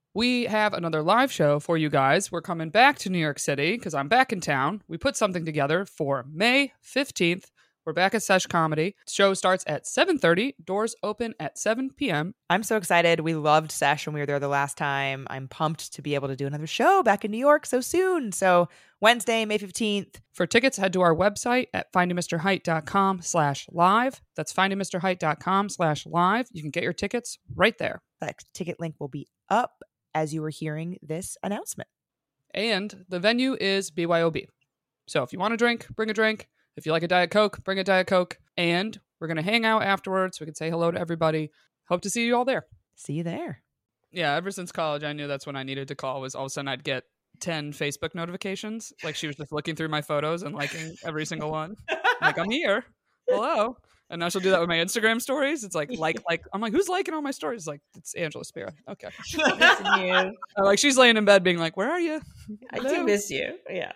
We have another live show for you guys. We're coming back to New York City because I'm back in town. We put something together for May 15th. We're back at Sesh Comedy. The show starts at 7:30. Doors open at 7 p.m. I'm so excited. We loved Sesh when we were there the last time. I'm pumped to be able to do another show back in New York so soon. So Wednesday, May 15th. For tickets, head to our website at findingmrheight.com/live. That's findingmrheight.com/live. You can get your tickets right there. That ticket link will be up as you were hearing this announcement. And the venue is BYOB. So if you want a drink, bring a drink. If you like a Diet Coke, bring a Diet Coke. And we're going to hang out afterwards. We can say hello to everybody. Hope to see you all there. See you there. Yeah, ever since college, I knew that's when I needed to call. Was all of a sudden I'd get 10 Facebook notifications. Like she was just looking through my photos and liking every single one. Like, I'm here. Hello. And now she'll do that with my Instagram stories. It's like. I'm like, who's liking all my stories? It's like, it's Angela Spira. Okay. Missing you. Like, she's laying in bed being like, where are you? I do miss you. Yeah.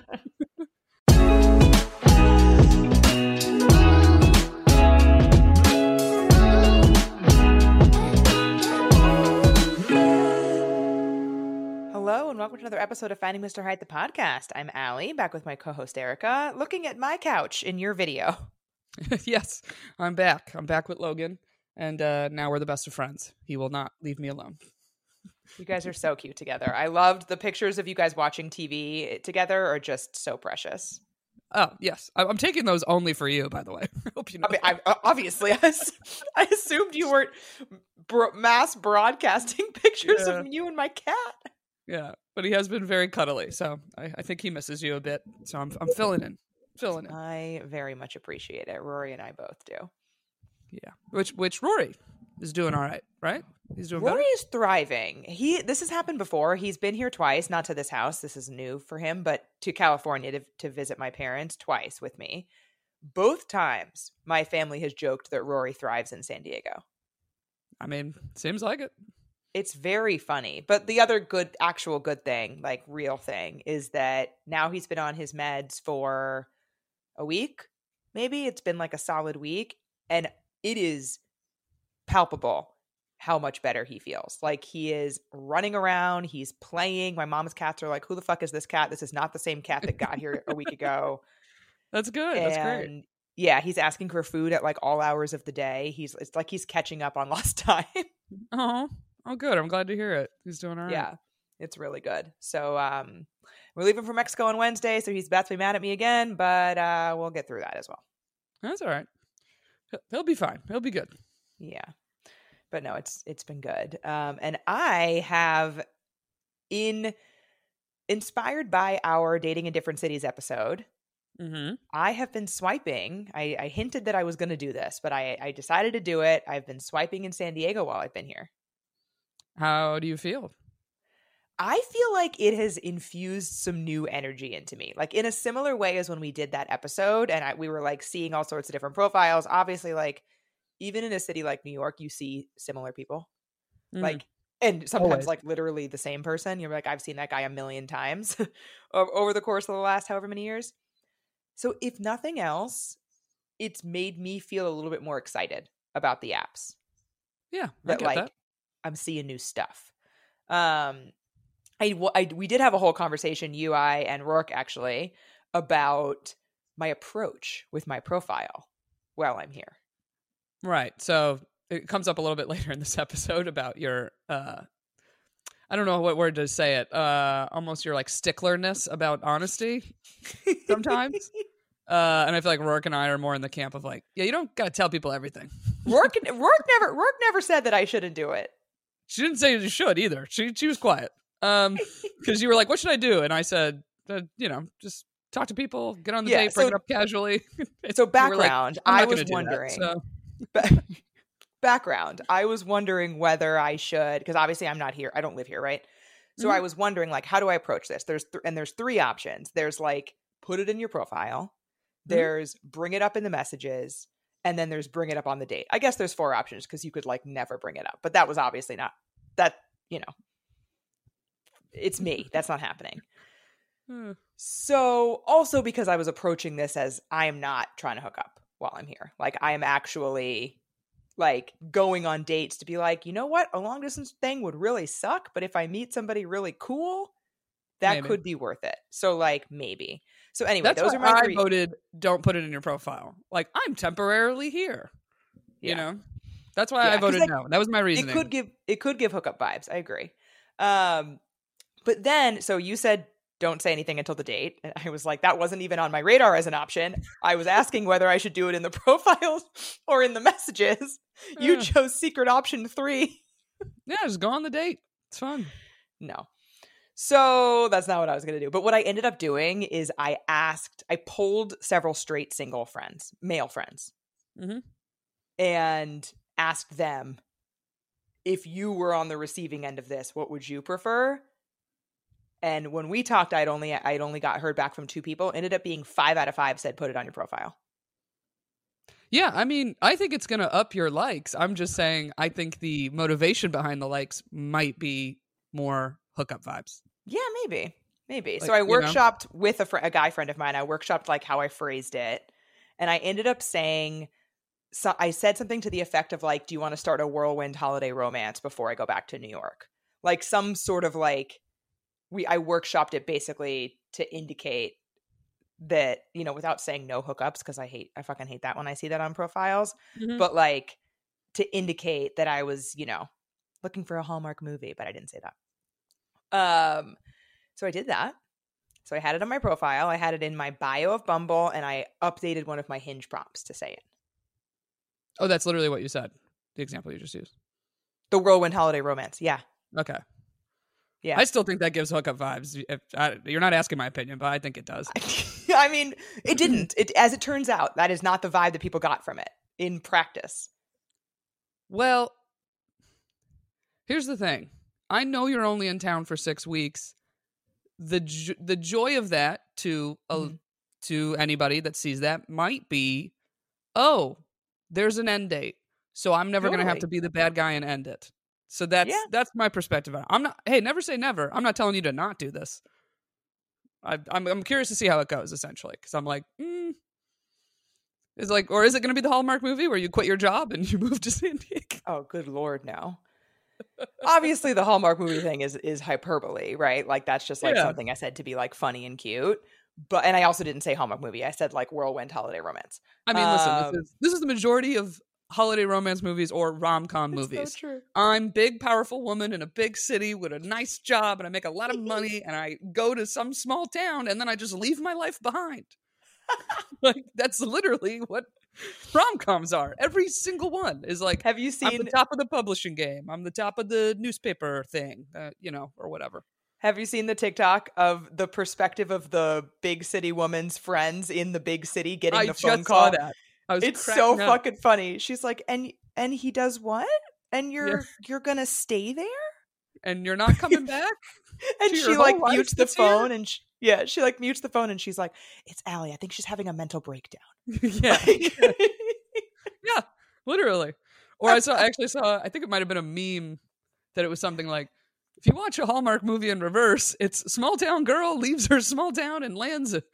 Hello and welcome to another episode of Finding Mr. Height, the podcast. I'm Allie, back with my co-host Erica, looking at my couch in your video. Yes, I'm back. I'm back with Logan. And now we're the best of friends. He will not leave me alone. You guys are so cute together. I loved the pictures of you guys watching TV together are just so precious. Oh, yes. I'm taking those only for you, by the way. I hope you know. I mean, obviously, I assumed you weren't mass broadcasting pictures of you and my cat. Yeah, but he has been very cuddly, so I think he misses you a bit. So I'm filling in. I very much appreciate it. Rory and I both do. Yeah, which Rory is doing all right? He's doing Rory better? is thriving. This has happened before. He's been here twice, not to this house. This is new for him, but to California to visit my parents twice with me. Both times, my family has joked that Rory thrives in San Diego. I mean, seems like it. It's very funny. But the other actual good thing, like real thing, is that now he's been on his meds for a week. Maybe it's been like a solid week. And it is palpable how much better he feels. Like he is running around. He's playing. My mom's cats are like, who the fuck is this cat? This is not the same cat that got here a week ago. That's good. That's great. Yeah, he's asking for food at like all hours of the day. It's like he's catching up on lost time. Oh, good. I'm glad to hear it. He's doing all right. Yeah, it's really good. So we're leaving for Mexico on Wednesday, so he's about to be mad at me again, but we'll get through that as well. That's all right. He'll be fine. He'll be good. Yeah. But no, it's been good. And I have, inspired by our Dating in Different Cities episode, I have been swiping. I hinted that I was going to do this, but I decided to do it. I've been swiping in San Diego while I've been here. How do you feel? I feel like it has infused some new energy into me, like in a similar way as when we did that episode and we were like seeing all sorts of different profiles. Obviously, like even in a city like New York, you see similar people, like, and sometimes Always. like literally the same person. You're like, I've seen that guy a million times over the course of the last however many years. So if nothing else, it's made me feel a little bit more excited about the apps. Yeah, I get that. I'm seeing new stuff. We did have a whole conversation, you, I, and Rourke actually, about my approach with my profile while I'm here. Right. So it comes up a little bit later in this episode about your, I don't know what word to say it, almost your like sticklerness about honesty sometimes. And I feel like Rourke and I are more in the camp of like, yeah, you don't got to tell people everything. Rourke never said that I shouldn't do it. She didn't say you should either. She was quiet. Because you were like, what should I do? And I said, just talk to people, get on the date, bring it up casually. So background, like, I was wondering. That, background, I was wondering whether I should, because obviously I'm not here. I don't live here, right? So I was wondering, like, how do I approach this? There's three options. There's like, put it in your profile. There's bring it up in the messages. And then there's bring it up on the date. I guess there's 4 options because you could like never bring it up. But that was obviously not that, it's me. That's not happening. So also because I was approaching this as I am not trying to hook up while I'm here. Like I am actually like going on dates to be like, you know what, a long distance thing would really suck, but if I meet somebody really cool, that Maybe. could be worth it. So like maybe. So anyway, That's those why are my I three. voted don't put it in your profile. Like, I'm temporarily here. You know? That's why I 'cause, voted like, no. That was my reasoning. It could give hookup vibes. I agree. But then, so you said don't say anything until the date. And I was like, that wasn't even on my radar as an option. I was asking whether I should do it in the profiles or in the messages. You chose secret option 3. Yeah, just go on the date. It's fun. No. So that's not what I was going to do. But what I ended up doing is I polled several straight single friends, male friends, and asked them, if you were on the receiving end of this, what would you prefer? And when we talked, I'd only got heard back from 2 people. Ended up being 5 out of 5 said put it on your profile. Yeah, I mean, I think it's going to up your likes. I'm just saying I think the motivation behind the likes might be more hookup vibes. Yeah, maybe. Like, so I workshopped with a guy friend of mine. I workshopped like how I phrased it. And I ended up saying, so I said something to the effect of like, do you want to start a whirlwind holiday romance before I go back to New York? Like some sort of like, I workshopped it basically to indicate that, you know, without saying no hookups, because I fucking hate that when I see that on profiles, but like to indicate that I was, you know, looking for a Hallmark movie, but I didn't say that. So I did that. So I had it on my profile. I had it in my bio of Bumble, and I updated one of my Hinge prompts to say it. Oh, that's literally what you said. The example you just used. The whirlwind holiday romance. Yeah. Okay. Yeah. I still think that gives hookup vibes. You're not asking my opinion, but I think it does. I mean, it didn't. As it turns out, that is not the vibe that people got from it in practice. Well, here's the thing. I know you're only in town for 6 weeks. The joy of that to anybody that sees that might be, oh, there's an end date, so I'm never going to have to be the bad guy and end it. So that's my perspective on it. I'm not. Hey, never say never. I'm not telling you to not do this. I'm curious to see how it goes, essentially, because I'm like, is it going to be the Hallmark movie where you quit your job and you move to San Diego? Oh, good Lord, no. Obviously, the Hallmark movie thing is hyperbole, right? Like that's just like something I said to be like funny and cute. And I also didn't say Hallmark movie. I said like whirlwind holiday romance. I mean, listen, this is the majority of holiday romance movies or rom-com movies. So true. I'm big, powerful woman in a big city with a nice job, and I make a lot of money, and I go to some small town, and then I just leave my life behind. Like that's literally what rom-coms are. Every single one is like, have you seen I'm the top of the publishing game, I'm the top of the newspaper thing, or whatever. Have you seen the TikTok of the perspective of the big city woman's friends in the big city getting the phone call? I just saw that. It's so fucking funny. She's like, and he does what? And you're gonna stay there? And you're not coming back? And she like mutes the phone and she like mutes the phone and she's like, it's Allie. I think she's having a mental breakdown. Yeah. Yeah, literally. Or I actually saw, I think it might have been a meme that it was something like, if you watch a Hallmark movie in reverse, it's small town girl leaves her small town and lands a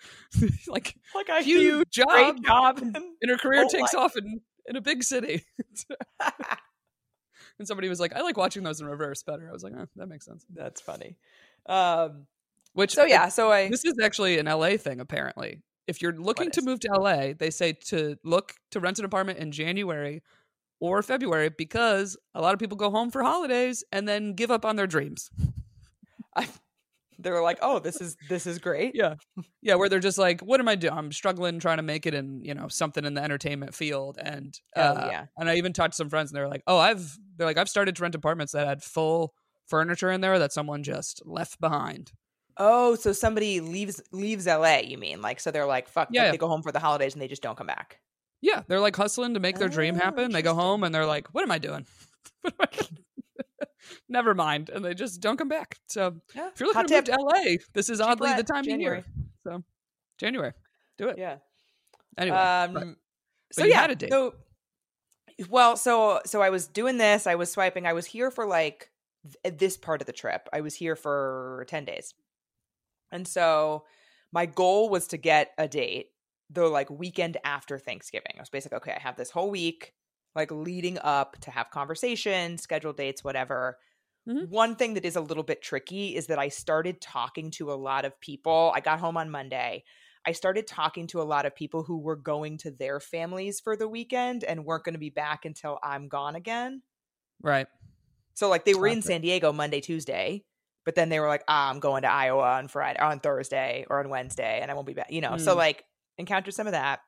a huge job and her career takes off in a big city. And somebody was like, I like watching those in reverse better. I was like, oh, that makes sense. That's funny. This is actually an LA thing, apparently. If you're looking to move to LA, they say to look to rent an apartment in January or February because a lot of people go home for holidays and then give up on their dreams. They're like, oh, this is great. Yeah. Yeah, where they're just like, what am I doing? I'm struggling trying to make it in, something in the entertainment field. And and I even talked to some friends and they're like, I've started to rent apartments that had full furniture in there that someone just left behind. Oh, so somebody leaves LA, you mean? Like, so they're like, fuck, yeah. They go home for the holidays and they just don't come back. Yeah, they're like hustling to make their dream happen. They go home and they're like, what am I doing? Never mind. And they just don't come back. So if you're looking to move to LA, this is oddly the time of year. So January. Do it. Yeah. Anyway. So you had a date. So I was doing this. I was swiping. I was here for like this part of the trip. I was here for 10 days. And so my goal was to get a date the like weekend after Thanksgiving. I was basically, okay, I have this whole week. like leading up to have conversations, schedule dates, whatever. Mhm. One thing that is a little bit tricky is that I started talking to a lot of people. I got home on Monday. I started talking to a lot of people who were going to their families for the weekend and weren't going to be back until I'm gone again. Right. So like they were in Classic. San Diego Monday, Tuesday, but then they were like, I'm going to Iowa on Friday, on Thursday or on Wednesday, and I won't be back, So like encountered some of that.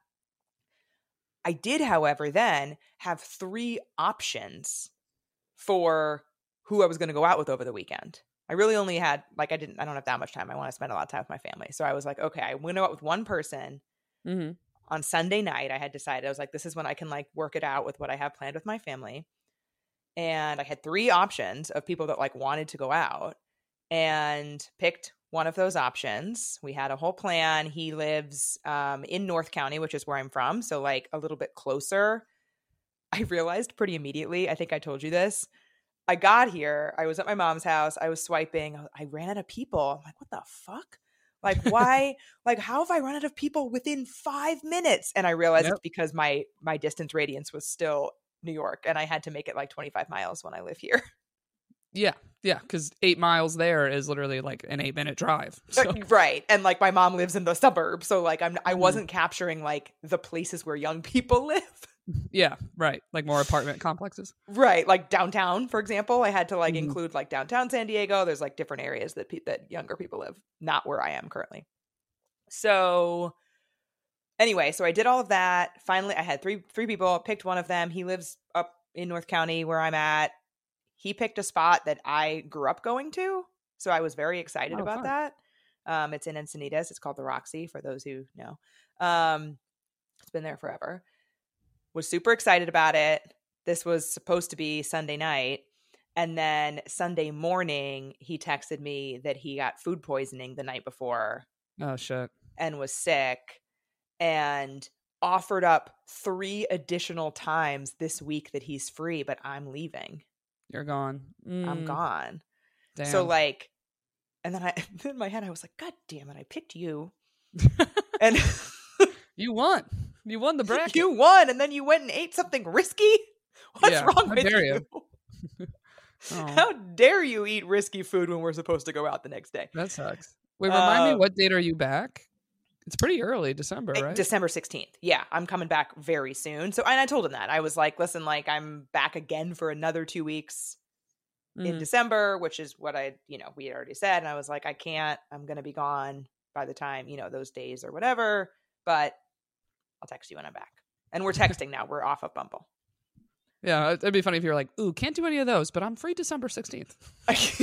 I did, however, then have 3 options for who I was going to go out with over the weekend. I really only had I don't have that much time. I want to spend a lot of time with my family. So I was like, okay, I'm going to go out with one person. Mm-hmm. On Sunday night, I had decided, I was like, this is when I can like work it out with what I have planned with my family. And I had 3 options of people that like wanted to go out and picked one of those options. We had a whole plan. He lives in North County, which is where I'm from. So like a little bit closer. I realized pretty immediately, I think I told you this. I got here. I was at my mom's house. I was swiping. I ran out of people. I'm like, what the fuck? Like, why? Like, how have I run out of people within 5 minutes? And I realized it's because my distance radius was still New York, and I had to make it like 25 miles when I live here. Yeah. Yeah. Because 8 miles there is literally like an 8-minute drive. So. Right. And like my mom lives in the suburbs. So like I wasn't capturing like the places where young people live. Yeah, right. Like more apartment complexes. Right. Like downtown, for example, I had to like include like downtown San Diego. There's like different areas that that younger people live, not where I am currently. So anyway, so I did all of that. Finally, I had three people, picked one of them. He lives up in North County where I'm at. He picked a spot that I grew up going to. So I was very excited about that. It's in Encinitas. It's called the Roxy, for those who know. It's been there forever. Was super excited about it. This was supposed to be Sunday night. And then Sunday morning, he texted me that he got food poisoning the night before. Oh, shit. And was sick and offered up 3 additional times this week that he's free, but I'm leaving. You're gone. I'm gone. Damn. So like, and then in my head, I was like, God damn it, I picked you. And you won. You won the bracket. You won, and then you went and ate something risky? What's wrong with you? Oh. How dare you eat risky food when we're supposed to go out the next day? That sucks. Wait, remind me, what date are you back? It's pretty early, December, right? December 16th. Yeah, I'm coming back very soon. So, and I told him that. I was like, listen, like I'm back again for another 2 weeks in December, which is what we had already said. And I was like, I can't, I'm going to be gone by the time, those days or whatever, but I'll text you when I'm back. And we're texting now. We're off of Bumble. Yeah, it'd be funny if you were like, ooh, can't do any of those, but I'm free December 16th. If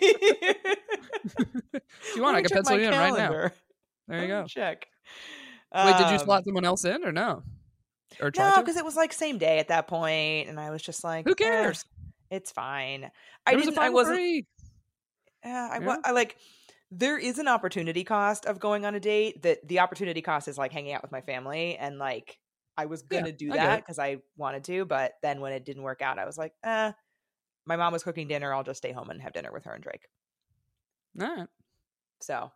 you want, I can pencil you in right now. There you go. Check. Wait, did you slot someone else in or no? Or no, because it was like same day at that point, and I was just like, who cares? It's fine. I wasn't. I like. There is an opportunity cost of going on a date. That the opportunity cost is like hanging out with my family, and like I was gonna do that because I wanted to, but then when it didn't work out, I was like, my mom was cooking dinner. I'll just stay home and have dinner with her and Drake. All right. So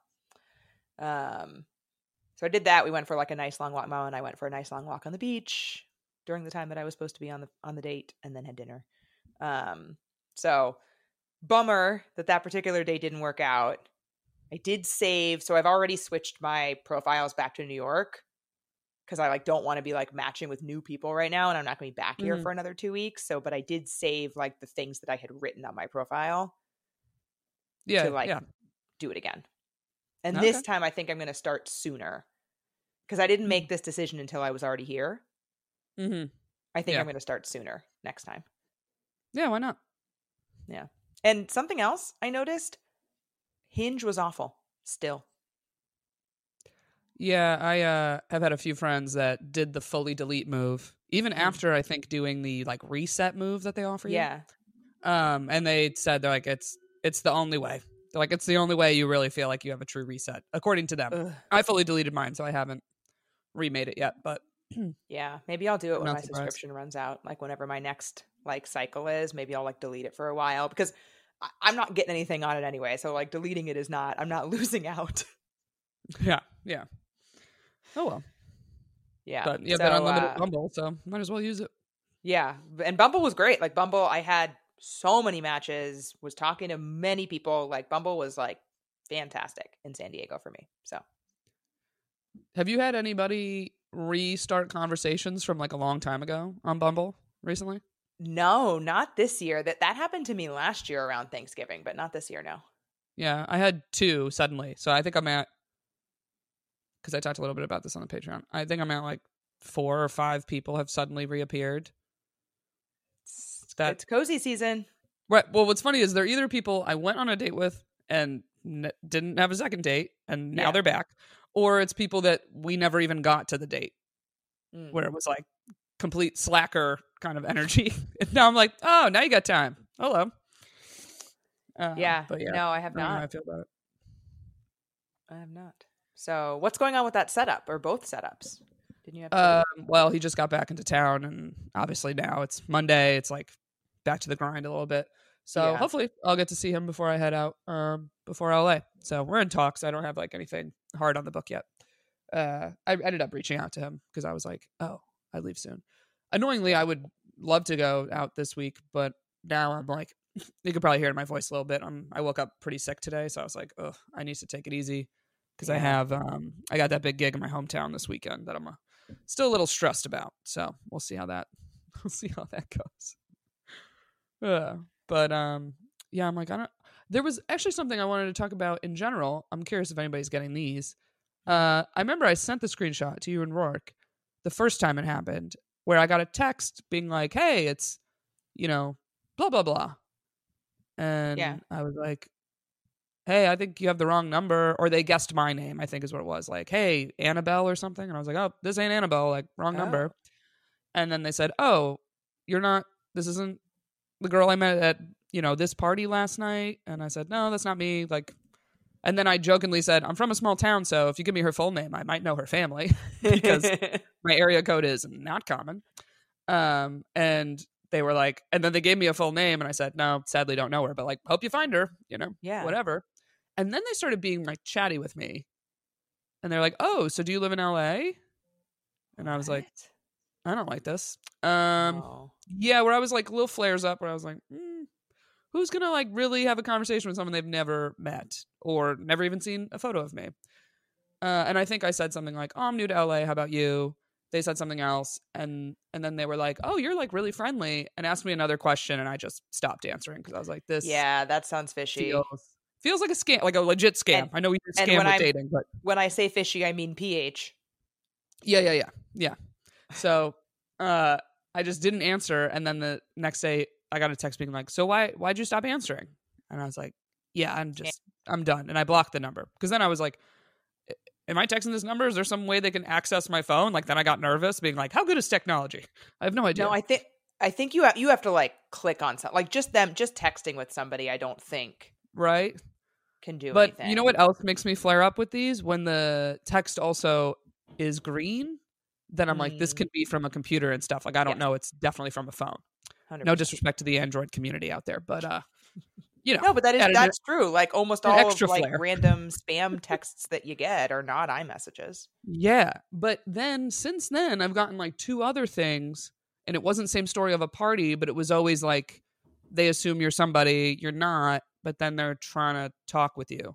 I did that. We went for like a nice long walk. Mom and I went for a nice long walk on the beach during the time that I was supposed to be on the date, and then had dinner. So bummer that particular date didn't work out. I did save, so I've already switched my profiles back to New York because I like don't want to be like matching with new people right now, and I'm not going to be back here for another 2 weeks. So, but I did save like the things that I had written on my profile. To do it again. And this time I think I'm going to start sooner because I didn't make this decision until I was already here. Mm-hmm. I think I'm going to start sooner next time. Yeah, why not? Yeah. And something else I noticed, Hinge was awful still. Yeah, I have had a few friends that did the fully delete move, even after I think doing the like reset move that they offer you. Yeah. And they said they're like, it's the only way. They're like, it's the only way you really feel like you have a true reset, according to them. Ugh. I fully deleted mine, so I haven't remade it yet. But yeah, maybe I'll do it when my subscription runs out. Like whenever my next like cycle is, maybe I'll like delete it for a while because I'm not getting anything on it anyway. So like deleting it is not. I'm not losing out. Yeah. Oh well. Yeah. But you have that unlimited Bumble, so might as well use it. Yeah. And Bumble was great. Like Bumble, I had so many matches, was talking to many people. Like Bumble was like fantastic in San Diego for me. So Have you had anybody restart conversations from like a long time ago on Bumble recently? no, not this year. That happened to me last year around Thanksgiving, but not this year, no. Yeah, I had 2 suddenly. So I think I'm at, because I talked a little bit about this on the Patreon, I think I'm at like 4 or 5 people have suddenly reappeared. It's cozy season. Right. Well, what's funny is they're either people I went on a date with and didn't have a second date and now they're back, or it's people that we never even got to the date, where it was like complete slacker kind of energy. And now I'm like, oh, now you got time. Hello. But no, I have I don't know how not. I feel about it. I have not. So what's going on with that setup or both setups? Didn't you have Well, he just got back into town, and obviously now it's Monday. It's like back to the grind a little bit. So hopefully I'll get to see him before I head out before LA. So we're in talks. I don't have like anything hard on the book yet. I ended up reaching out to him because I was like, oh, I leave soon. Annoyingly, I would love to go out this week, but now I'm like, you could probably hear it in my voice a little bit. I woke up pretty sick today, so I was like, oh, I need to take it easy because I have I got that big gig in my hometown this weekend that I'm still a little stressed about. So we'll see how that goes. But yeah, I'm like, there was actually something I wanted to talk about in general. I'm curious if anybody's getting these. I remember I sent the screenshot to you and Rourke the first time it happened, where I got a text being like, hey, it's, blah, blah, blah. And I was like, hey, I think you have the wrong number. Or they guessed my name, I think is what it was. Like, hey, Annabelle or something. And I was like, oh, this ain't Annabelle, like wrong number. And then they said, oh, this isn't the girl I met at, this party last night. And I said, no, that's not me. Like, and then I jokingly said, I'm from a small town, so if you give me her full name, I might know her family because my area code is not common. And they were like, and then they gave me a full name and I said, no, sadly don't know her, but like, hope you find her, whatever. And then they started being like chatty with me and they're like, oh, so do you live in LA? And I was like, I don't like this. Yeah, where I was like little flares up where I was like, who's going to like really have a conversation with someone they've never met or never even seen a photo of me? And I think I said something like, oh, I'm new to LA. How about you? They said something else. And then they were like, oh, you're like really friendly, and asked me another question. And I just stopped answering because I was like, this. Yeah, that sounds fishy. Feels like a scam, like a legit scam. I know we do scam with dating, but when I say fishy, I mean PH. Yeah. So I just didn't answer. And then the next day I got a text being like, so why'd you stop answering? And I was like, yeah, I'm done. And I blocked the number because then I was like, am I texting this number? Is there some way they can access my phone? Like then I got nervous being like, how good is technology? I have no idea. No, I think you have to like click on something, like just texting with somebody. I don't think can do anything. But you know what else makes me flare up with these? When the text also is green, then I'm like, this could be from a computer and stuff. Like, I don't know. It's definitely from a phone. 100%. No disrespect to the Android community out there, but no, but that's true. Like almost all of like random spam texts that you get are not iMessages. Yeah, but then since then I've gotten like 2 other things, and it wasn't same story of a party, but it was always like they assume you're somebody you're not, but then they're trying to talk with you.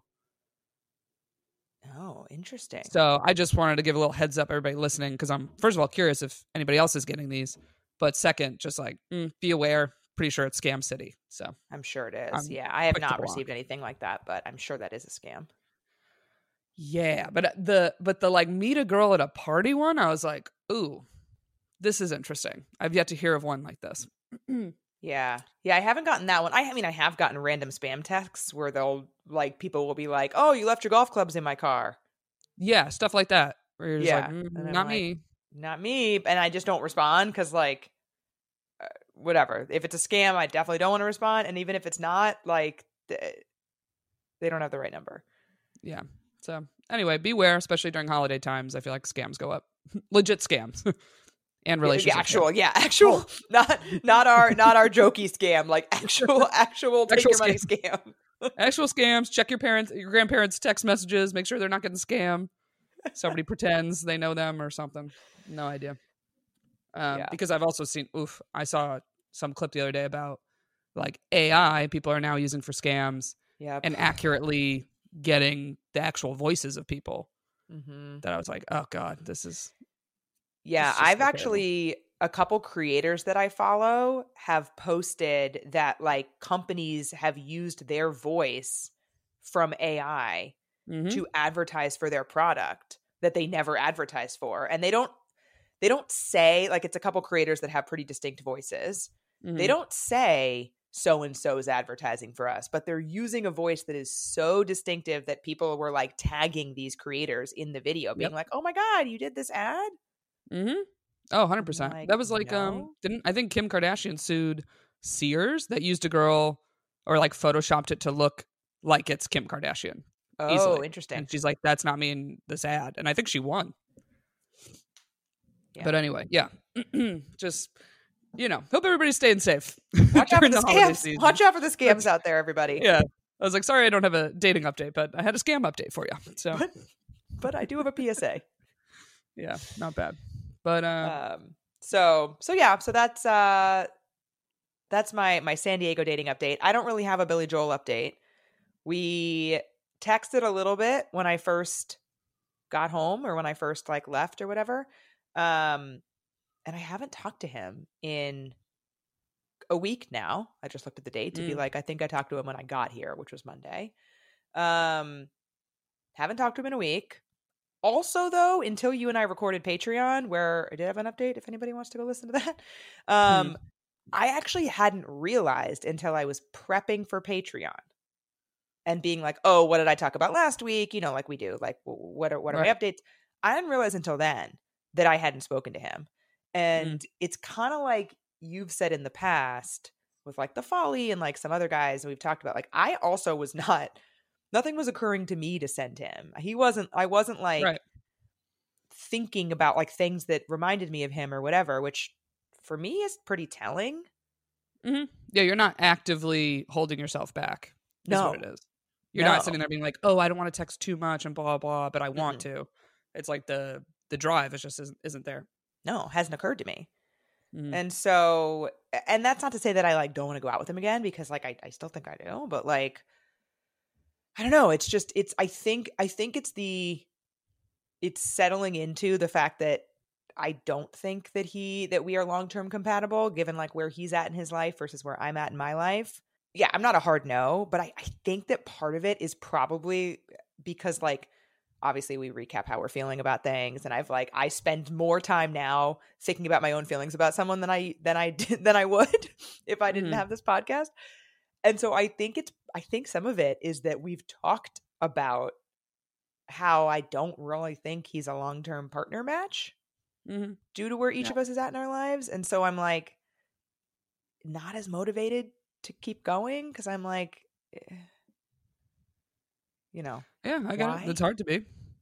Oh, interesting. So I just wanted to give a little heads up, everybody listening, because I'm first of all curious if anybody else is getting these, but second, just like be aware. Pretty sure it's Scam City. So I'm sure it is. I have not received anything like that, but I'm sure that is a scam. Yeah, but the like meet a girl at a party one, I was like, ooh, this is interesting. I've yet to hear of one like this. Yeah, I haven't gotten that one. I mean, I have gotten random spam texts where people will be like, "Oh, you left your golf clubs in my car." Yeah, stuff like that. Where you're just like, not me, and I just don't respond because like, whatever. If it's a scam, I definitely don't want to respond, and even if it's not, like, they don't have the right number. Yeah. So anyway, beware, especially during holiday times. I feel like scams go up, legit scams. And relationships. Actual, not our jokey scam, like actual take your money scam. Actual scams. Check your grandparents' text messages. Make sure they're not getting scammed. Somebody pretends they know them or something. No idea. Because I've also seen, I saw some clip the other day about like AI people are now using for scams and accurately getting the actual voices of people. That I was like, oh God, this is. Yeah, I've actually, a couple creators that I follow have posted that like companies have used their voice from AI to advertise for their product that they never advertised for. And they don't say, like, it's a couple creators that have pretty distinct voices. They don't say so-and-so's advertising for us, but they're using a voice that is so distinctive that people were like tagging these creators in the video being like, oh my God, you did this ad? Oh, 100%. Like, that was like, no? I think Kim Kardashian sued Sears that used a girl or like photoshopped it to look like it's Kim Kardashian. Oh, easily. interesting. And she's like, that's not me in this ad. And I think she won. Yeah. But anyway, yeah. Just, hope everybody's staying safe. Watch out for during the holiday scams. season. Watch out for the scams out there, everybody. Yeah. I was like, sorry, I don't have a dating update, but I had a scam update for you. So, but I do have a PSA. Yeah, not bad. But so that's my San Diego dating update. I don't really have a Billy Joel update. We texted a little bit when I first got home or when I first like left or whatever. And I haven't talked to him in a week now. I just looked at the date to be like, I think I talked to him when I got here, which was Monday. Haven't talked to him in a week. Also, though, until you and I recorded Patreon, where I did have an update, if anybody wants to go listen to that, I actually hadn't realized until I was prepping for Patreon and being like, oh, what did I talk about last week? Like we do, like what are my updates? I didn't realize until then that I hadn't spoken to him. And it's kind of like you've said in the past with like the Folly and like some other guys we've talked about. Like I also was nothing was occurring to me to send him. I wasn't like thinking about like things that reminded me of him or whatever, which for me is pretty telling. Yeah, you're not actively holding yourself back. Is what it is. You're not sitting there being like, oh, I don't want to text too much and blah, blah, but I want to. It's like the drive is just isn't there. No, hasn't occurred to me. And so, and that's not to say that I like don't want to go out with him again, because like I still think I do, but like I don't know. It's just I think it's settling into the fact that I don't think that we are long-term compatible, given like where he's at in his life versus where I'm at in my life. Yeah, I'm not a hard no, but I think that part of it is probably because like obviously we recap how we're feeling about things, and I spend more time now thinking about my own feelings about someone than I would if I didn't have this podcast. And so I think some of it is that we've talked about how I don't really think he's a long-term partner match due to where each of us is at in our lives. And so I'm like not as motivated to keep going because I'm like, Yeah, I got it. It's hard to be.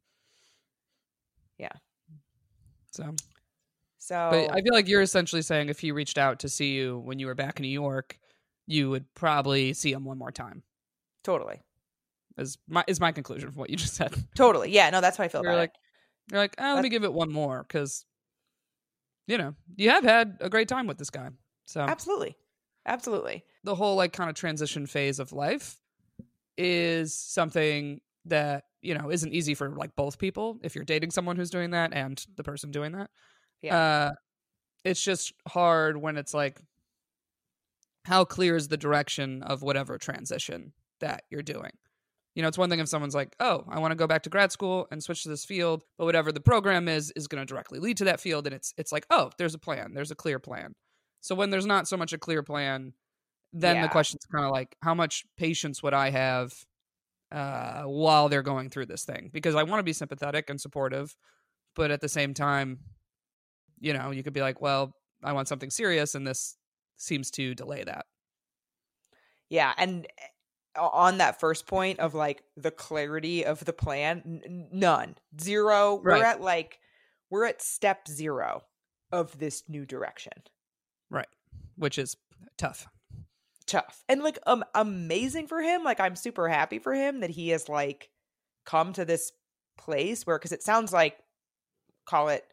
Yeah. So, but I feel like you're essentially saying if he reached out to see you when you were back in New York, you would probably see him one more time. Totally. Is my conclusion from what you just said. Totally. Yeah, no, that's how I feel about it. You're like, let me give it one more because, you have had a great time with this guy. So Absolutely. The whole like kind of transition phase of life is something that, isn't easy for like both people if you're dating someone who's doing that and the person doing that. Yeah. It's just hard when it's like, how clear is the direction of whatever transition that you're doing? It's one thing if someone's like, oh, I want to go back to grad school and switch to this field, but whatever the program is going to directly lead to that field. And it's like, oh, there's a plan. There's a clear plan. So when there's not so much a clear plan, then the question's kind of like, how much patience would I have while they're going through this thing? Because I want to be sympathetic and supportive, but at the same time, you could be like, well, I want something serious, and this seems to delay that. Yeah, and on that first point of like the clarity of the plan, none, zero. Right. We're at step 0 of this new direction. Right, which is tough and like amazing for him. Like I'm super happy for him that he has like come to this place where, because it sounds like, call it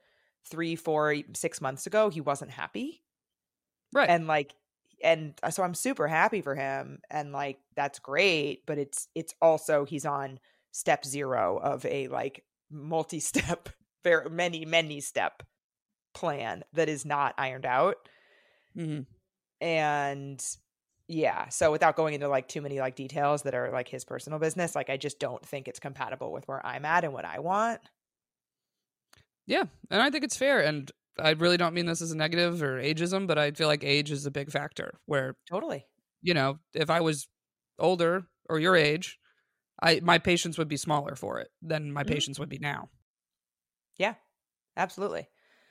3, 4, 6 months ago, he wasn't happy. Right. And like, and so I'm super happy for him, and like that's great, but it's also he's on step 0 of a like multi-step, very many step plan that is not ironed out. Mm-hmm. And yeah, so without going into like too many like details that are like his personal business, like I just don't think it's compatible with where I'm at and what I want. Yeah, and I think it's fair, and I really don't mean this as a negative or ageism, but I feel like age is a big factor where, Totally. you know, if I was older or your age, my patience would be smaller for it than my patience would be now. Yeah, absolutely.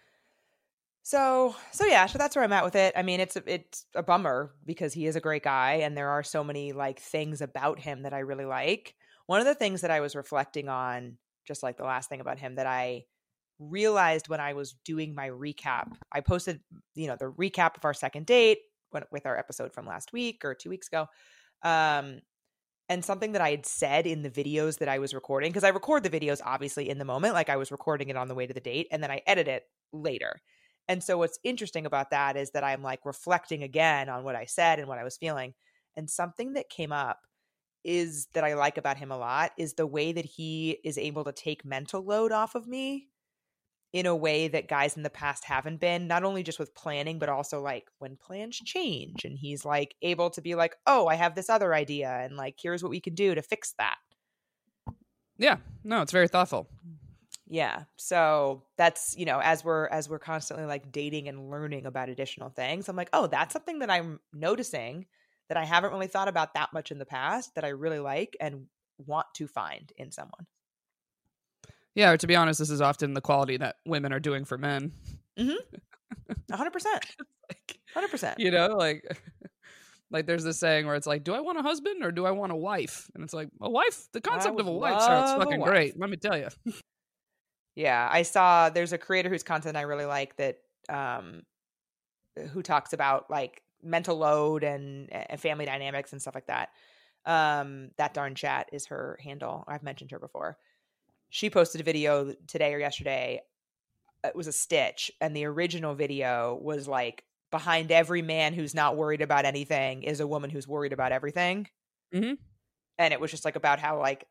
So yeah, so that's where I'm at with it. I mean, it's a bummer because he is a great guy and there are so many like things about him that I really like. One of the things that I was reflecting on, just like the last thing about him that I realized when I was doing my recap, I posted, the recap of our second date with our episode from last week or 2 weeks ago. And something that I had said in the videos that I was recording, because I record the videos obviously in the moment, like I was recording it on the way to the date, and then I edit it later. And so what's interesting about that is that I'm like reflecting again on what I said and what I was feeling. And something that came up is that I like about him a lot is the way that he is able to take mental load off of me in a way that guys in the past haven't been, not only just with planning, but also like when plans change and he's like able to be like, oh, I have this other idea and like, here's what we can do to fix that. Yeah, no, it's very thoughtful. Yeah. So that's, as we're constantly like dating and learning about additional things, I'm like, oh, that's something that I'm noticing that I haven't really thought about that much in the past that I really like and want to find in someone. Yeah, or to be honest, this is often the quality that women are doing for men. 100%. 100%. Like there's this saying where it's like, do I want a husband or do I want a wife? And it's like, a wife, the concept of a wife sounds fucking great. Let me tell you. Yeah, I saw there's a creator whose content I really like that who talks about like mental load and family dynamics and stuff like that. That darn chat is her handle. I've mentioned her before. She posted a video today or yesterday. It was a stitch, and the original video was like, behind every man who's not worried about anything is a woman who's worried about everything. Mm-hmm. And it was just like about how like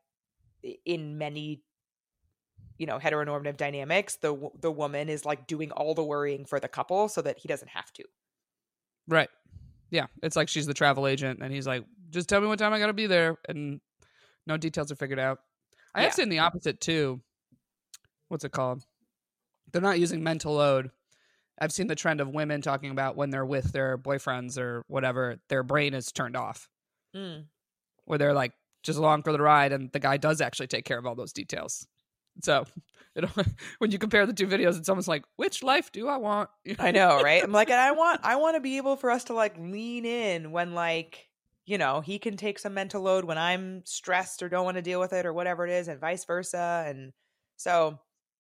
in many heteronormative dynamics, the woman is like doing all the worrying for the couple so that he doesn't have to. Right. Yeah. It's like she's the travel agent and he's like, just tell me what time I got to be there. And no details are figured out. I have seen the opposite too. What's it called? They're not using mental load. I've seen the trend of women talking about when they're with their boyfriends or whatever, their brain is turned off. Where they're like just along for the ride and the guy does actually take care of all those details. So when you compare the two videos, it's almost like, which life do I want? I know, right? I'm like, and I want to be able for us to like lean in when like, he can take some mental load when I'm stressed or don't want to deal with it or whatever it is, and vice versa. And so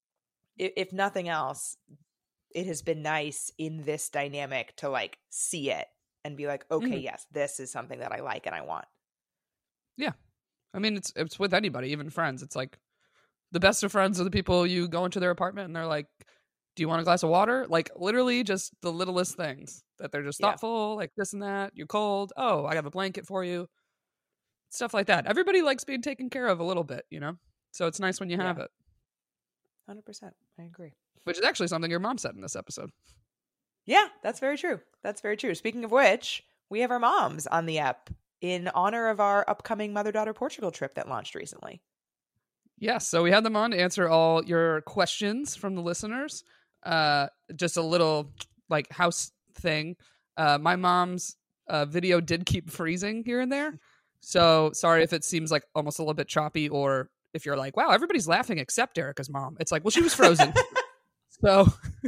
if nothing else, it has been nice in this dynamic to like see it and be like, okay, yes, this is something that I like and I want. Yeah. I mean, it's with anybody, even friends. It's like the best of friends are the people you go into their apartment and they're like, do you want a glass of water? Like literally just the littlest things that they're just thoughtful, like this and that. You're cold. Oh, I have a blanket for you. Stuff like that. Everybody likes being taken care of a little bit, So it's nice when you have it. 100%. I agree. Which is actually something your mom said in this episode. Yeah, that's very true. That's very true. Speaking of which, we have our moms on the app in honor of our upcoming mother-daughter Portugal trip that launched recently. Yes, so we had them on to answer all your questions from the listeners. Just a little like house thing. My mom's video did keep freezing here and there. So sorry if it seems like almost a little bit choppy, or if you're like, wow, everybody's laughing except Erica's mom. It's like, well, she was frozen. So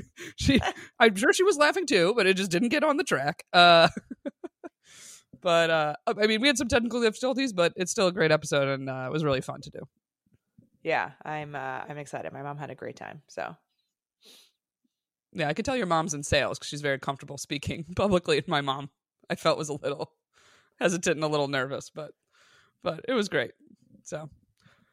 I'm sure she was laughing too, but it just didn't get on the track. But I mean, we had some technical difficulties, but it's still a great episode, and it was really fun to do. Yeah, I'm excited. My mom had a great time. So yeah, I could tell your mom's in sales because she's very comfortable speaking publicly. My mom, I felt, was a little hesitant and a little nervous, but it was great. So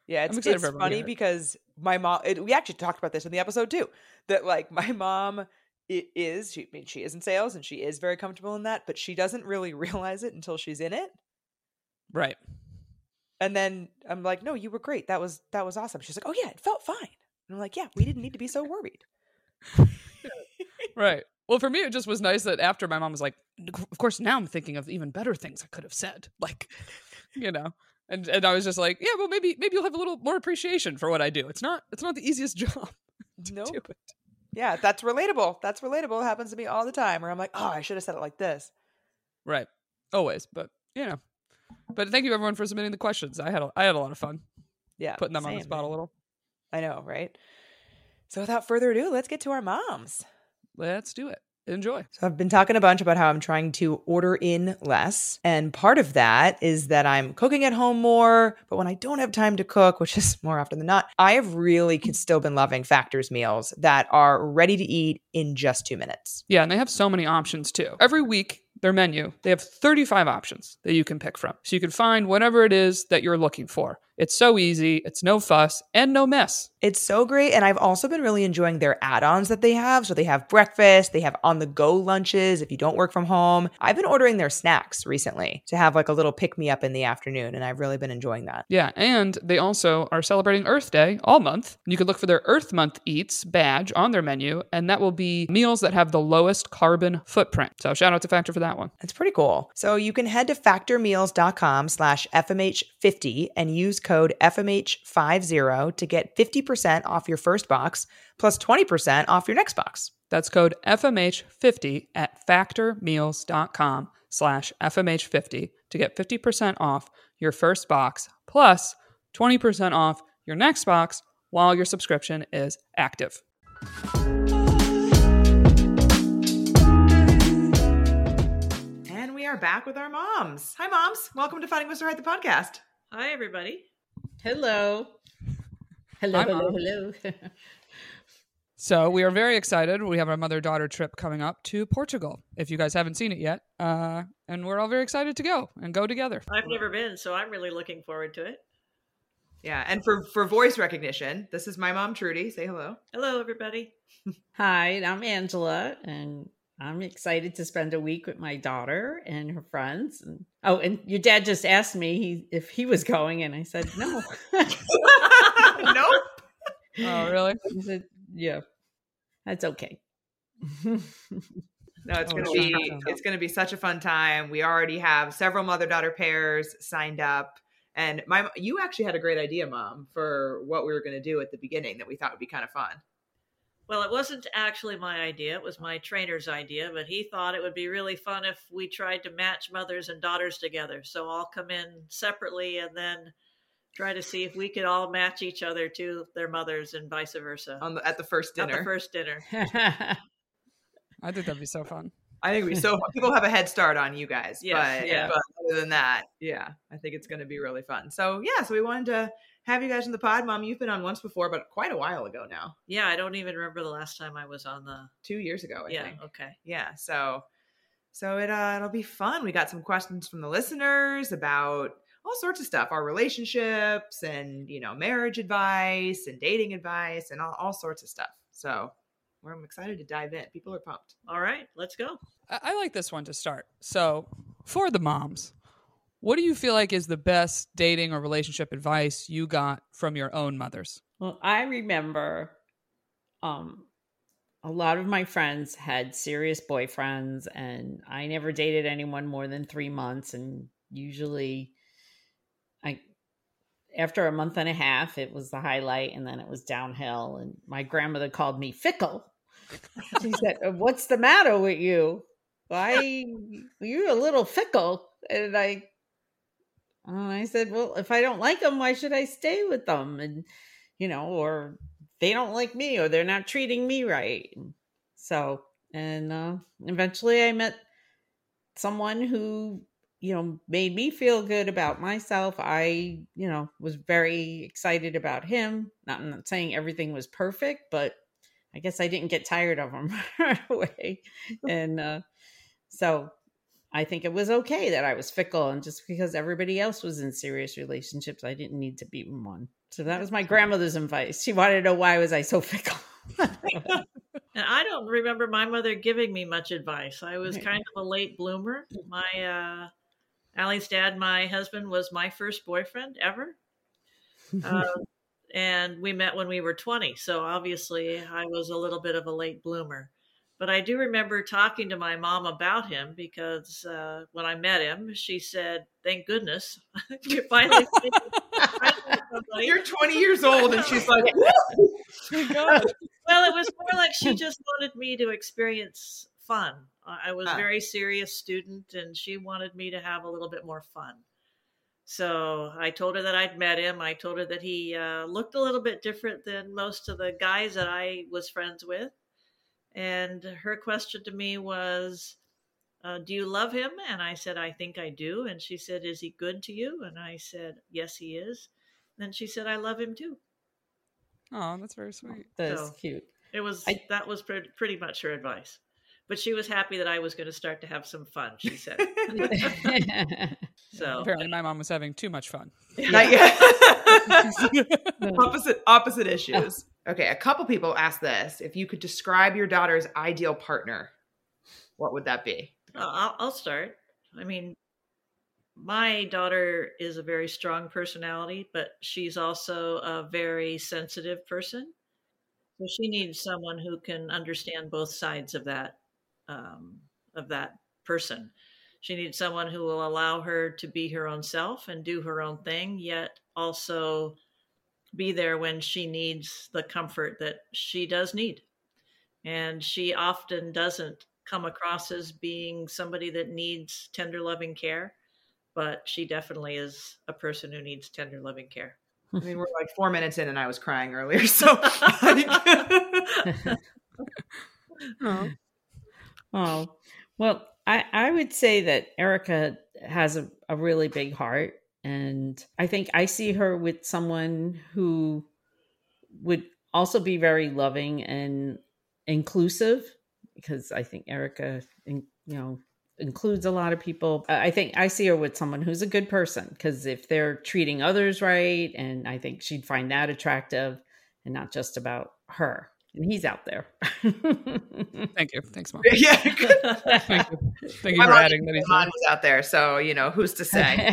Yeah, I'm it's excited for everyone to funny hear it. because my mom. We actually talked about this in the episode too. That like my mom she is in sales and she is very comfortable in that, but she doesn't really realize it until she's in it. Right. And then I'm like, no, you were great. That was awesome. She's like, oh yeah, it felt fine. And I'm like, yeah, we didn't need to be so worried. Right. Well, for me, it just was nice that after my mom was like, of course, now I'm thinking of even better things I could have said. Like, you know, and I was just like, yeah, well, maybe you'll have a little more appreciation for what I do. It's not the easiest job to Nope. do it. Yeah, that's relatable. That's relatable. It happens to me all the time where I'm like, oh, I should have said it like this. Right. Always. But, you know, but thank you everyone for submitting the questions. I had a lot of fun Yeah. putting them on the same, spot man. a little. I know, right? So without further ado, let's get to our moms. Let's do it. Enjoy. So I've been talking a bunch about how I'm trying to order in less. And part of that is that I'm cooking at home more. But when I don't have time to cook, which is more often than not, I have really still been loving Factor's meals that are ready to eat in just 2 minutes. Yeah, and they have so many options too. Every week, their menu, they have 35 options that you can pick from. So you can find whatever it is that you're looking for. It's so easy, it's no fuss, and no mess. It's so great. And I've also been really enjoying their add-ons that they have. So they have breakfast, they have on-the-go lunches if you don't work from home. I've been ordering their snacks recently to have like a little pick-me-up in the afternoon, and I've really been enjoying that. Yeah, and they also are celebrating Earth Day all month. You can look for their Earth Month Eats badge on their menu, and that will be meals that have the lowest carbon footprint. So shout out to Factor for that one. It's pretty cool. So you can head to factormeals.com/FMH50 and use code FMH50 to get 50% off your first box plus 20% off your next box. That's code FMH50 at factormeals.com/FMH50 to get 50% off your first box plus 20% off your next box while your subscription is active. And we are back with our moms. Hi, moms. Welcome to Fighting Mr. Right, the podcast. Hi, everybody. Hello. Hello, Hi, hello, Mom. hello. So we are very excited. We have our mother-daughter trip coming up to Portugal, if you guys haven't seen it yet. And we're all very excited to go together. I've never been, so I'm really looking forward to it. Yeah, and for voice recognition, this is my mom, Trudy. Say hello. Hello, everybody. Hi, I'm Angela, and I'm excited to spend a week with my daughter and her friends. And your dad just asked me if he was going, and I said no. Nope. Oh, really? He said, yeah, that's okay. No, it's gonna be such a fun time. We already have several mother-daughter pairs signed up, and you actually had a great idea, Mom, for what we were gonna do at the beginning that we thought would be kind of fun. Well, it wasn't actually my idea. It was my trainer's idea, but he thought it would be really fun if we tried to match mothers and daughters together. So I'll come in separately and then try to see if we could all match each other to their mothers and vice versa. At the first dinner. At the first dinner. I think that'd be so fun. I think it'd be so fun. People have a head start on you guys. Yes, but other than that, yeah, I think it's going to be really fun. So yeah, so we wanted to have you guys on the pod. Mom, you've been on once before, but quite a while ago now. Yeah, I don't even remember the last time I was on the 2 years ago, I think. Okay. Yeah, so it'll be fun. We got some questions from the listeners about all sorts of stuff, our relationships and, marriage advice and dating advice and all sorts of stuff. So I'm excited to dive in. People are pumped. All right, let's go. I like this one to start. So for the moms, what do you feel like is the best dating or relationship advice you got from your own mothers? Well, I remember a lot of my friends had serious boyfriends, and I never dated anyone more than 3 months. And usually after a month and a half, it was the highlight, and then it was downhill. And my grandmother called me fickle. She said, "What's the matter with you? Why you're a little fickle?" And I said, "Well, if I don't like them, why should I stay with them? And or they don't like me, or they're not treating me right." So, and eventually, I met someone who made me feel good about myself. I was very excited about him. I'm not saying everything was perfect, but I guess I didn't get tired of him right away. And so I think it was okay that I was fickle, and just because everybody else was in serious relationships, I didn't need to be in one. So that was my grandmother's advice. She wanted to know why was I so fickle. And I don't remember my mother giving me much advice. I was kind of a late bloomer. My Allie's dad, my husband, was my first boyfriend ever. And we met when we were 20. So obviously I was a little bit of a late bloomer. But I do remember talking to my mom about him because when I met him, she said, "Thank goodness you finally somebody." You're 20 years old, and she's like, Thank God. Well, it was more like she just wanted me to experience fun. I was a very serious student, and she wanted me to have a little bit more fun. So I told her that I'd met him. I told her that he looked a little bit different than most of the guys that I was friends with. And her question to me was, do you love him? And I said, I think I do. And she said, is he good to you? And I said, yes, he is. And then she said, I love him too. Oh, that's very sweet. That's cute. It was that was pretty much her advice. But she was happy that I was going to start to have some fun, she said. So Apparently my mom was having too much fun. opposite issues. Okay, a couple people asked this. If you could describe your daughter's ideal partner, what would that be? I'll start. I mean, my daughter is a very strong personality, but she's also a very sensitive person. So she needs someone who can understand both sides of that person. She needs someone who will allow her to be her own self and do her own thing, yet also be there when she needs the comfort that she does need. And she often doesn't come across as being somebody that needs tender, loving care, but she definitely is a person who needs tender, loving care. I mean, we're like 4 minutes in and I was crying earlier, so I think... Oh, well, I would say that Erica has a really big heart. And I think I see her with someone who would also be very loving and inclusive, because I think Erica, includes a lot of people. I think I see her with someone who's a good person, because if they're treating others right, and I think she'd find that attractive and not just about her. And he's out there. Thank you. Thanks, Mom. Yeah. Thank you. Thank you for adding that. Mom was out there, so who's to say?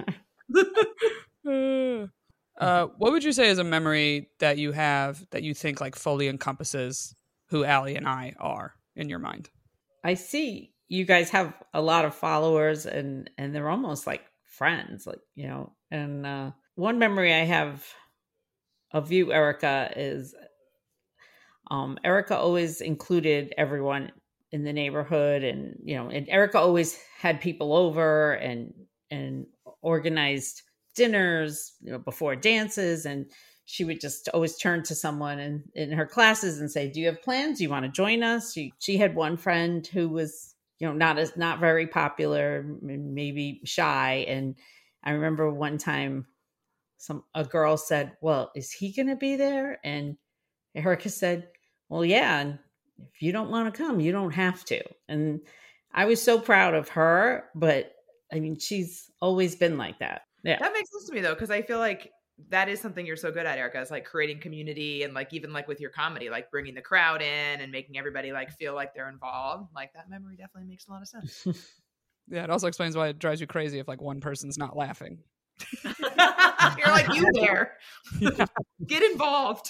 What would you say is a memory that you have that you think like fully encompasses who Allie and I are in your mind? I see you guys have a lot of followers, and they're almost like friends, and one memory I have of you, Erica, is Erica always included everyone in the neighborhood, and Erica always had people over and organized dinners, before dances, and she would just always turn to someone in her classes and say, "Do you have plans? Do you want to join us?" She had one friend who was, not very popular, maybe shy, and I remember one time a girl said, "Well, is he going to be there?" And Erica said, "Well, yeah, and if you don't want to come, you don't have to." And I was so proud of her, but I mean, she's always been like that. Yeah. That makes sense to me though, because I feel like that is something you're so good at, Erica, is like creating community, and like even like with your comedy, like bringing the crowd in and making everybody like feel like they're involved. Like that memory definitely makes a lot of sense. Yeah, it also explains why it drives you crazy if like one person's not laughing. You're like, you there. Get involved.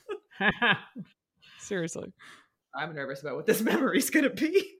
Seriously. I'm nervous about what this memory is going to be.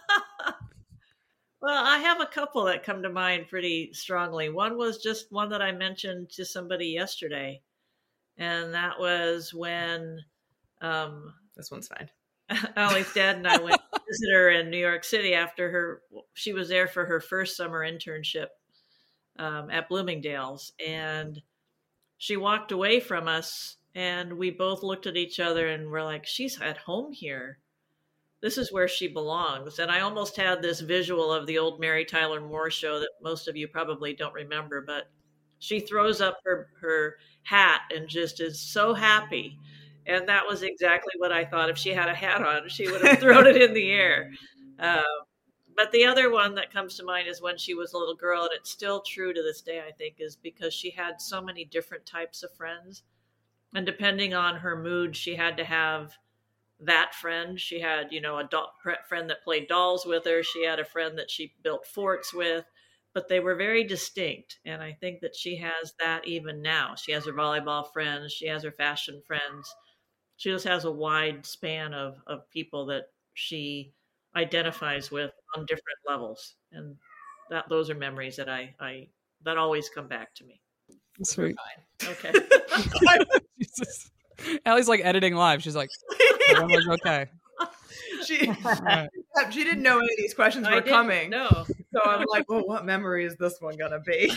Well, I have a couple that come to mind pretty strongly. One was just one that I mentioned to somebody yesterday. And that was when this one's fine. Allie's dad and I went to visit her in New York City after she was there for her first summer internship at Bloomingdale's. And she walked away from us, and we both looked at each other and were like, she's at home here. This is where she belongs. And I almost had this visual of the old Mary Tyler Moore show that most of you probably don't remember, but she throws up her hat and just is so happy. And that was exactly what I thought. If she had a hat on, she would have thrown it in the air. But But the other one that comes to mind is when she was a little girl, and it's still true to this day, I think, is because she had so many different types of friends. And depending on her mood, she had to have that friend. She had, a friend that played dolls with her. She had a friend that she built forts with, but they were very distinct. And I think that she has that even now. She has her volleyball friends. She has her fashion friends. She just has a wide span of people that she identifies with on different levels. And those are memories that that always come back to me. Sweet. Okay. Jesus. Allie's like editing live. She's like, I'm like, okay. She Right. she didn't know any of these questions I were didn't coming. know. So I'm like, well, what memory is this one gonna be?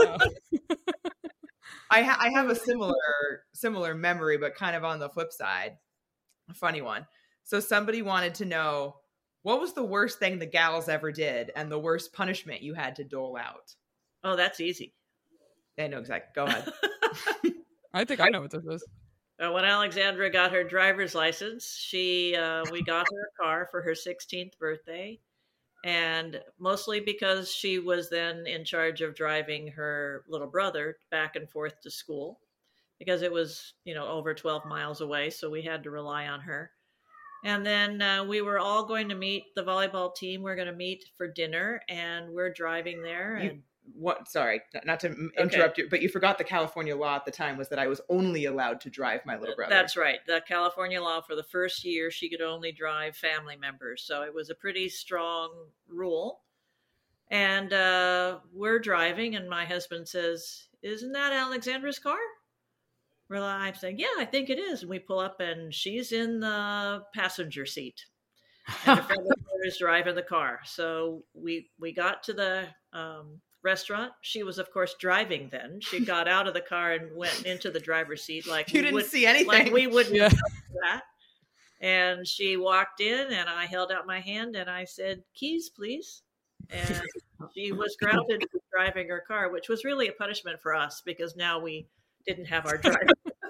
I have a similar memory, but kind of on the flip side. A funny one. So somebody wanted to know, what was the worst thing the gals ever did and the worst punishment you had to dole out? Oh, that's easy. I know exactly. Go ahead. I think I know what this is. When Alexandra got her driver's license, we got her a car for her 16th birthday. And mostly because she was then in charge of driving her little brother back and forth to school, because it was, over 12 miles away. So we had to rely on her. And then we were all going to meet the volleyball team. We're going to meet for dinner, and we're driving there. And Sorry, not to interrupt you, but you forgot the California law at the time was that I was only allowed to drive my little brother. That's right. The California law for the first year, she could only drive family members. So it was a pretty strong rule. And we're driving, and my husband says, "Isn't that Alexandra's car?" I'm saying, "Yeah, I think it is." And we pull up, and she's in the passenger seat. And her friend is driving the car. So we got to the restaurant. She was, of course, driving then. She got out of the car and went into the driver's seat like you didn't see anything. Like we wouldn't Yeah. do that. And she walked in, and I held out my hand, and I said, "Keys, please." And she was grounded for driving her car, which was really a punishment for us because now we didn't have our driver.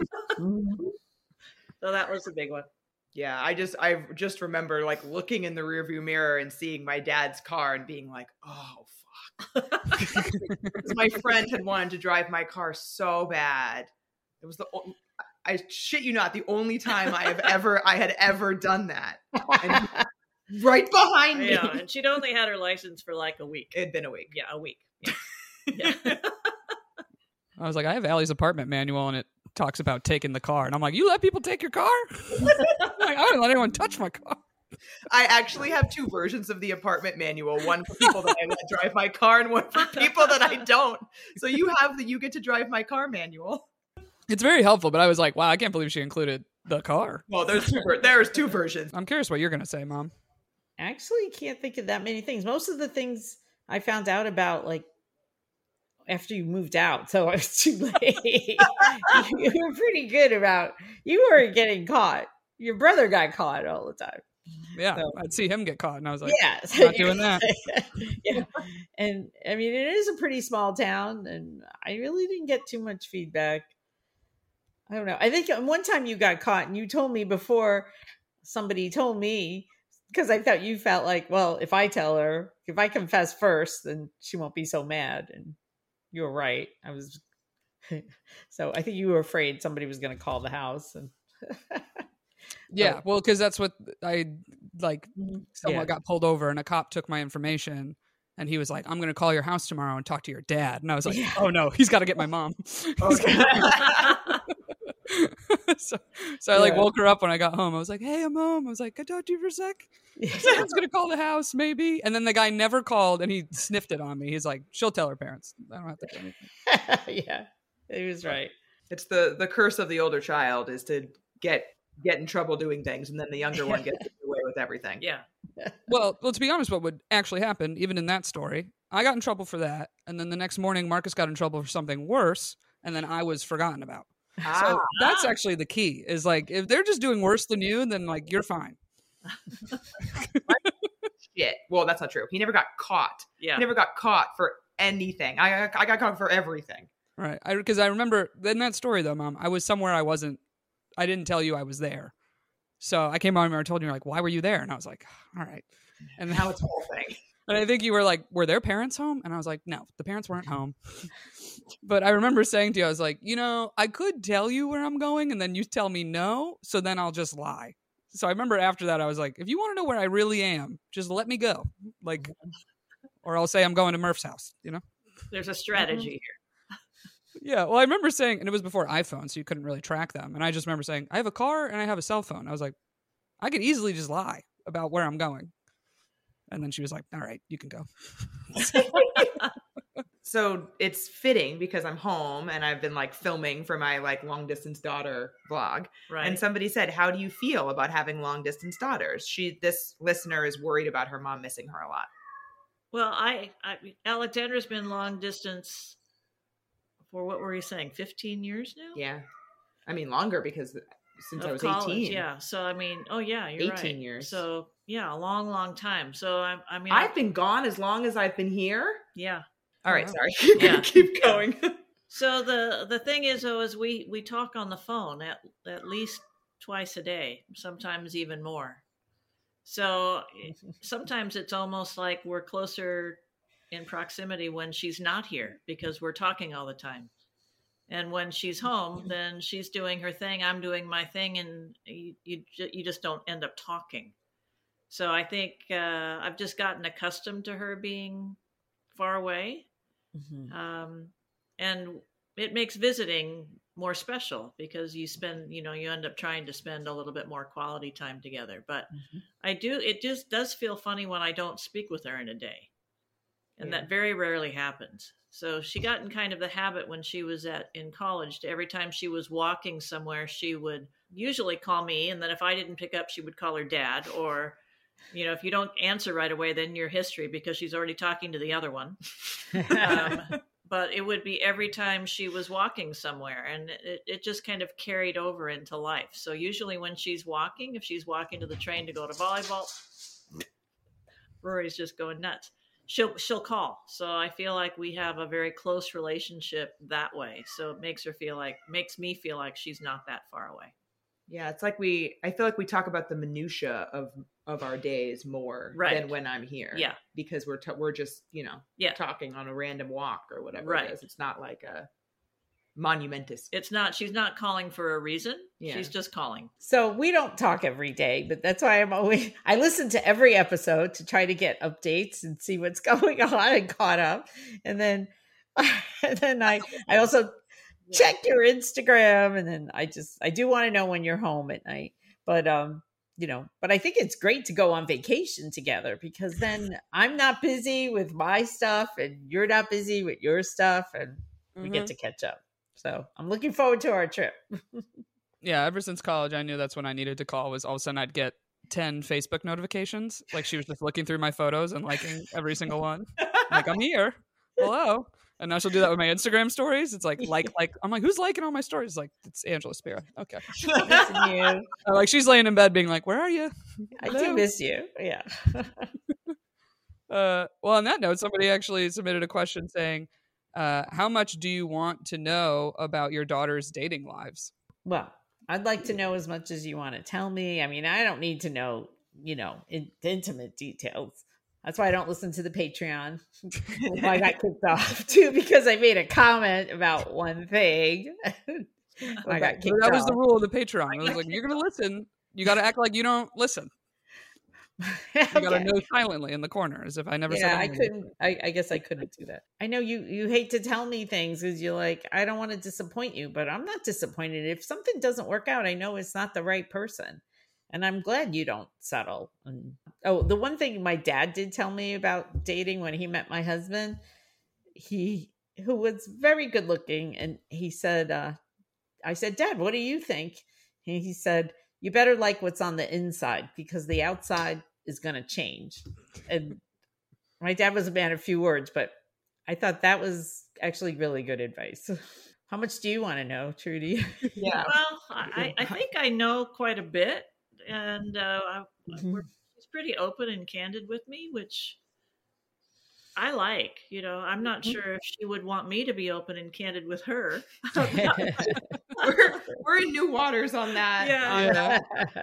So that was the big one. Yeah, I just remember like looking in the rearview mirror and seeing my dad's car and being like, oh fuck. Because my friend had wanted to drive my car so bad. It was I shit you not, the only time I had ever done that. And right behind me. Yeah, and she'd only had her license for like a week. It'd been a week. Yeah, a week. Yeah. I was like, I have Allie's apartment manual, and it talks about taking the car. And I'm like, you let people take your car? I'm like, I wouldn't let anyone touch my car. I actually have two versions of the apartment manual, one for people that I let drive my car and one for people that I don't. So you have the you get to drive my car manual. It's very helpful, but I was like, wow, I can't believe she included the car. Well, there's two versions. I'm curious what you're going to say, Mom. Actually, can't think of that many things. Most of the things I found out about, like, after you moved out, so I was too late. You were pretty good about, you weren't getting caught. Your brother got caught all the time. Yeah, So- I'd see him get caught, and I was like, Yes. not doing that. Yeah. And I mean, it is a pretty small town, and I really didn't get too much feedback. I don't know. I think one time you got caught, and you told me before somebody told me, because I thought you felt like, well, if I tell her, if I confess first, then she won't be so mad. And you were right. So I think you were afraid somebody was going to call the house. And Yeah, well, because that's what I like. Someone Yeah. got pulled over, and a cop took my information, and he was like, "I'm going to call your house tomorrow and talk to your dad." And I was like, Yeah. "Oh no, he's got to get my mom." Okay. so I like Yeah. woke her up when I got home. I was like, "Hey, I'm home." I was like, "Can I talk to you for a sec?" Someone's going to call the house, maybe. And then the guy never called, and he sniffed it on me. He's like, "She'll tell her parents. I don't have to do anything." Yeah, he was right. It's the curse of the older child is to get in trouble doing things, and then the younger one gets away with everything. Yeah. Well, to be honest, what would actually happen, even in that story, I got in trouble for that, and then the next morning, Marcus got in trouble for something worse, and then I was forgotten about. So that's actually the key. Is like if they're just doing worse than you, then like you're fine. Shit. Well, that's not true. He never got caught. Yeah. He never got caught for anything. I got caught for everything. Right. Because I remember in that story, though, Mom, I was somewhere I didn't tell you I was there. So I came on and I told you, like, why were you there? And I was like, all right. And Now it's a whole thing. And I think you were like, were their parents home? And I was like, no, the parents weren't home. But I remember saying to you, I was like, I could tell you where I'm going and then you tell me no. So then I'll just lie. So I remember after that, I was like, if you want to know where I really am, just let me go. Like, or I'll say I'm going to Murph's house, There's a strategy here. Yeah. Well, I remember saying, and it was before iPhone, so you couldn't really track them. And I just remember saying, I have a car and I have a cell phone. I was like, I could easily just lie about where I'm going. And then she was like, all right, you can go. So it's fitting because I'm home and I've been like filming for my like long distance daughter vlog. Right. And somebody said, how do you feel about having long distance daughters? This listener is worried about her mom missing her a lot. Well, Alexandra's been long distance for, what were you saying, 15 years now? Yeah. I mean, longer because since I was college, 18. Yeah. So, I mean, oh yeah, you're 18 right. years. So yeah, a long, long time. So I mean, I've been gone as long as I've been here. Yeah. All right. Wow. Sorry. Yeah. Keep going. So the thing is, though, is we talk on the phone at least twice a day, sometimes even more. So sometimes it's almost like we're closer in proximity when she's not here because we're talking all the time. And when she's home, then she's doing her thing, I'm doing my thing, and you just don't end up talking. So I think I've just gotten accustomed to her being far away. Mm-hmm. And it makes visiting more special because you end up trying to spend a little bit more quality time together. But it just does feel funny when I don't speak with her in a day. And that very rarely happens. So she got in kind of the habit when she was in college to every time she was walking somewhere, she would usually call me. And then if I didn't pick up, she would call her dad. Or, if you don't answer right away, then you're history because she's already talking to the other one. But it would be every time she was walking somewhere, and it just kind of carried over into life. So usually when she's walking, if she's walking to the train to go to volleyball, Rory's just going nuts. She'll call. So I feel like we have a very close relationship that way. So it makes me feel like she's not that far away. Yeah, it's like I feel like we talk about the minutia of our days more than when I'm here. Yeah. Because we're just, talking on a random walk or whatever it is. It's not like a monumentous. She's not calling for a reason. Yeah. She's just calling. So we don't talk every day, but that's why I listen to every episode to try to get updates and see what's going on and caught up. And then I also check your Instagram, and then I do want to know when you're home at night. But but I think it's great to go on vacation together because then I'm not busy with my stuff and you're not busy with your stuff, and we get to catch up. So I'm looking forward to our trip. Yeah, ever since college, I knew that's when I needed to call. Was all of a sudden I'd get 10 Facebook notifications. Like she was just looking through my photos and liking every single one. Like, I'm here. Hello. And now she'll do that with my Instagram stories. It's like, I'm like, who's liking all my stories? It's like, it's Angela Spira. Okay. Missing you. Like she's laying in bed being like, where are you? I do miss you. Yeah. Well, on that note, somebody actually submitted a question saying, how much do you want to know about your daughter's dating lives? Well, I'd like to know as much as you want to tell me. I mean, I don't need to know, intimate details. That's why I don't listen to the Patreon. I got kicked off too because I made a comment about one thing. I got kicked off. That was the rule of the Patreon. I was like, you're going to listen. You got to act like you don't listen. You got to know silently in the corner as if I never said anything. I guess I couldn't do that. I know you hate to tell me things because you're like, I don't want to disappoint you, but I'm not disappointed. If something doesn't work out, I know it's not the right person. And I'm glad you don't settle. The one thing my dad did tell me about dating when he met my husband, who was very good looking. And he said, I said, Dad, what do you think? And he said, you better like what's on the inside because the outside is going to change. And my dad was a man of few words, but I thought that was actually really good advice. How much do you want to know, Trudy? Yeah. Well, I think I know quite a bit. And she's pretty open and candid with me, which I like. I'm not sure if she would want me to be open and candid with her. We're in new waters on that. Yeah.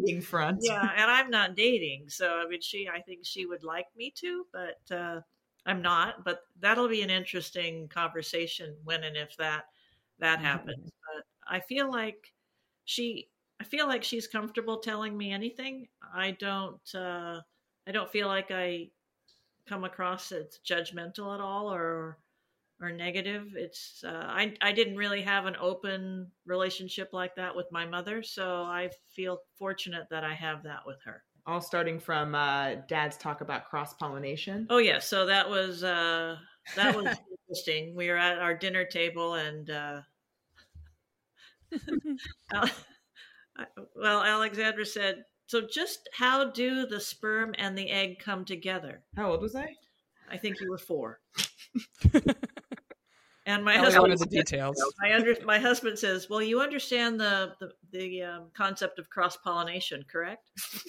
dating front. Yeah, and I'm not dating, so I mean, I think she would like me to, but I'm not. But that'll be an interesting conversation when and if that happens. But she, I feel like she's comfortable telling me anything. I don't feel like I come across as judgmental at all or negative. It's I didn't really have an open relationship like that with my mother, so I feel fortunate that I have that with her. All starting from Dad's talk about cross-pollination. Oh yeah, so that was interesting. We were at our dinner table and well, Alexandra said, so just how do the sperm and the egg come together? How old was I? I think you were 4. And my I husband wanted the details. My husband says, "Well, you understand the concept of cross pollination, correct?"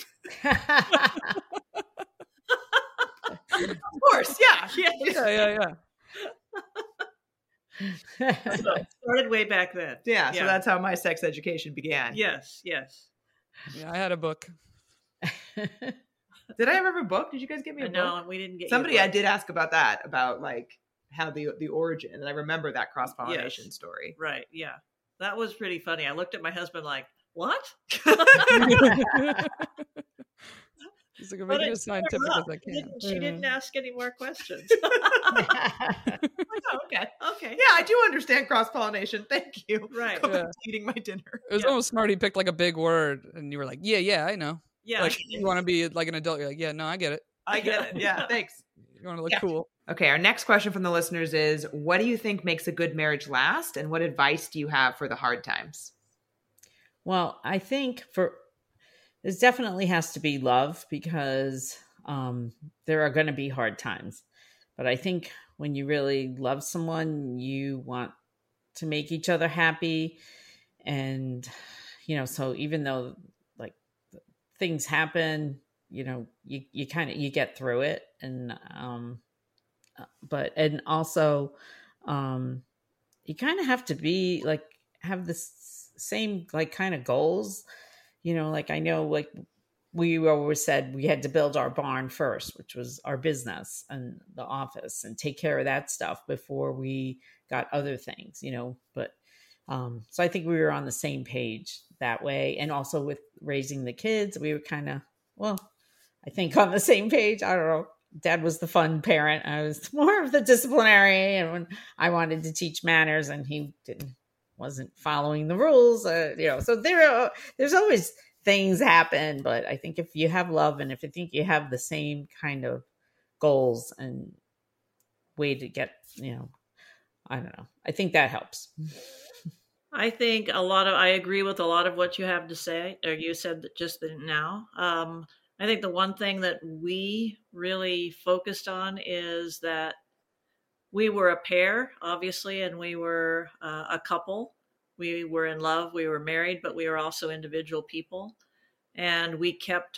Of course, yeah. Yeah. So it started way back then. Yeah, so that's how my sex education began. Yes. Yeah, I had a book. Did I ever have a book? Did you guys give me a book? No, we didn't get Somebody you a I book. did ask about that, about like how the origin, and I remember that cross-pollination story. Right, yeah. That was pretty funny. I looked at my husband like, what? He's like, I'm making it as scientific as I can. She didn't ask any more questions. Oh, okay. Yeah, I do understand cross-pollination. Thank you. Right. Go back Yeah. to eating my dinner. It was almost smart. He picked like a big word, and you were like, "Yeah, I know." Yeah. Like you want to be like an adult. You're like, "Yeah, no, I get it." I get it. Yeah, thanks. You want to look Yeah. cool. Okay, our next question from the listeners is, what do you think makes a good marriage last, and what advice do you have for the hard times? Well, I think there definitely has to be love, because there are going to be hard times. But I think when you really love someone, you want to make each other happy. And, so even though like things happen, you get through it. And, and also, you kind of have to be like, have this same like kind of goals, like I know like we always said we had to build our barn first, which was our business and the office, and take care of that stuff before we got other things, but so I think we were on the same page that way. And also with raising the kids, we were kind of, I think on the same page. I don't know. Dad was the fun parent. I was more of the disciplinary, and when I wanted to teach manners and he wasn't following the rules, so there's always things happen. But I think if you have love, and if I think you have the same kind of goals and way to get, I don't know. I think that helps. I think I agree with a lot of what you have to say, or you said just now. I think the one thing that we really focused on is that we were a pair, obviously, and we were a couple. We were in love, we were married, but we were also individual people. And we kept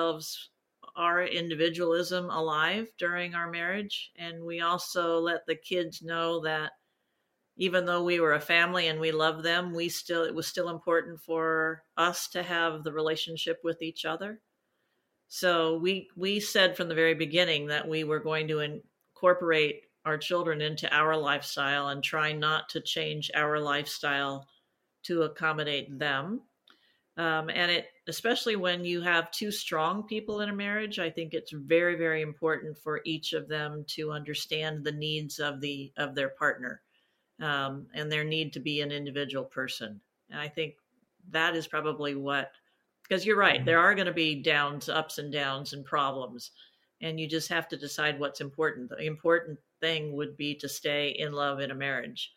our individualism alive during our marriage. And we also let the kids know that even though we were a family and we loved them, it was still important for us to have the relationship with each other. So we said from the very beginning that we were going to incorporate our children into our lifestyle and try not to change our lifestyle to accommodate them. And especially when you have two strong people in a marriage, I think it's very, very important for each of them to understand the needs of their partner, and their need to be an individual person. And I think that is probably because you're right, there are going to be ups and downs and problems, and you just have to decide what's important. The important thing would be to stay in love in a marriage.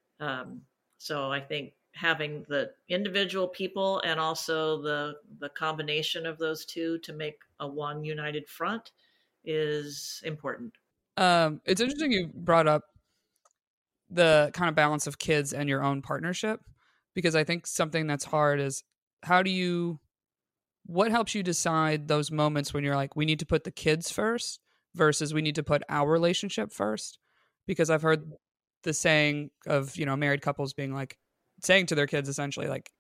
So I think having the individual people and also the combination of those two to make a one united front is important. It's interesting you brought up the kind of balance of kids and your own partnership, because I think something that's hard is what helps you decide those moments when you're like, we need to put the kids first versus we need to put our relationship first? Because I've heard the saying of, married couples being like, saying to their kids essentially like,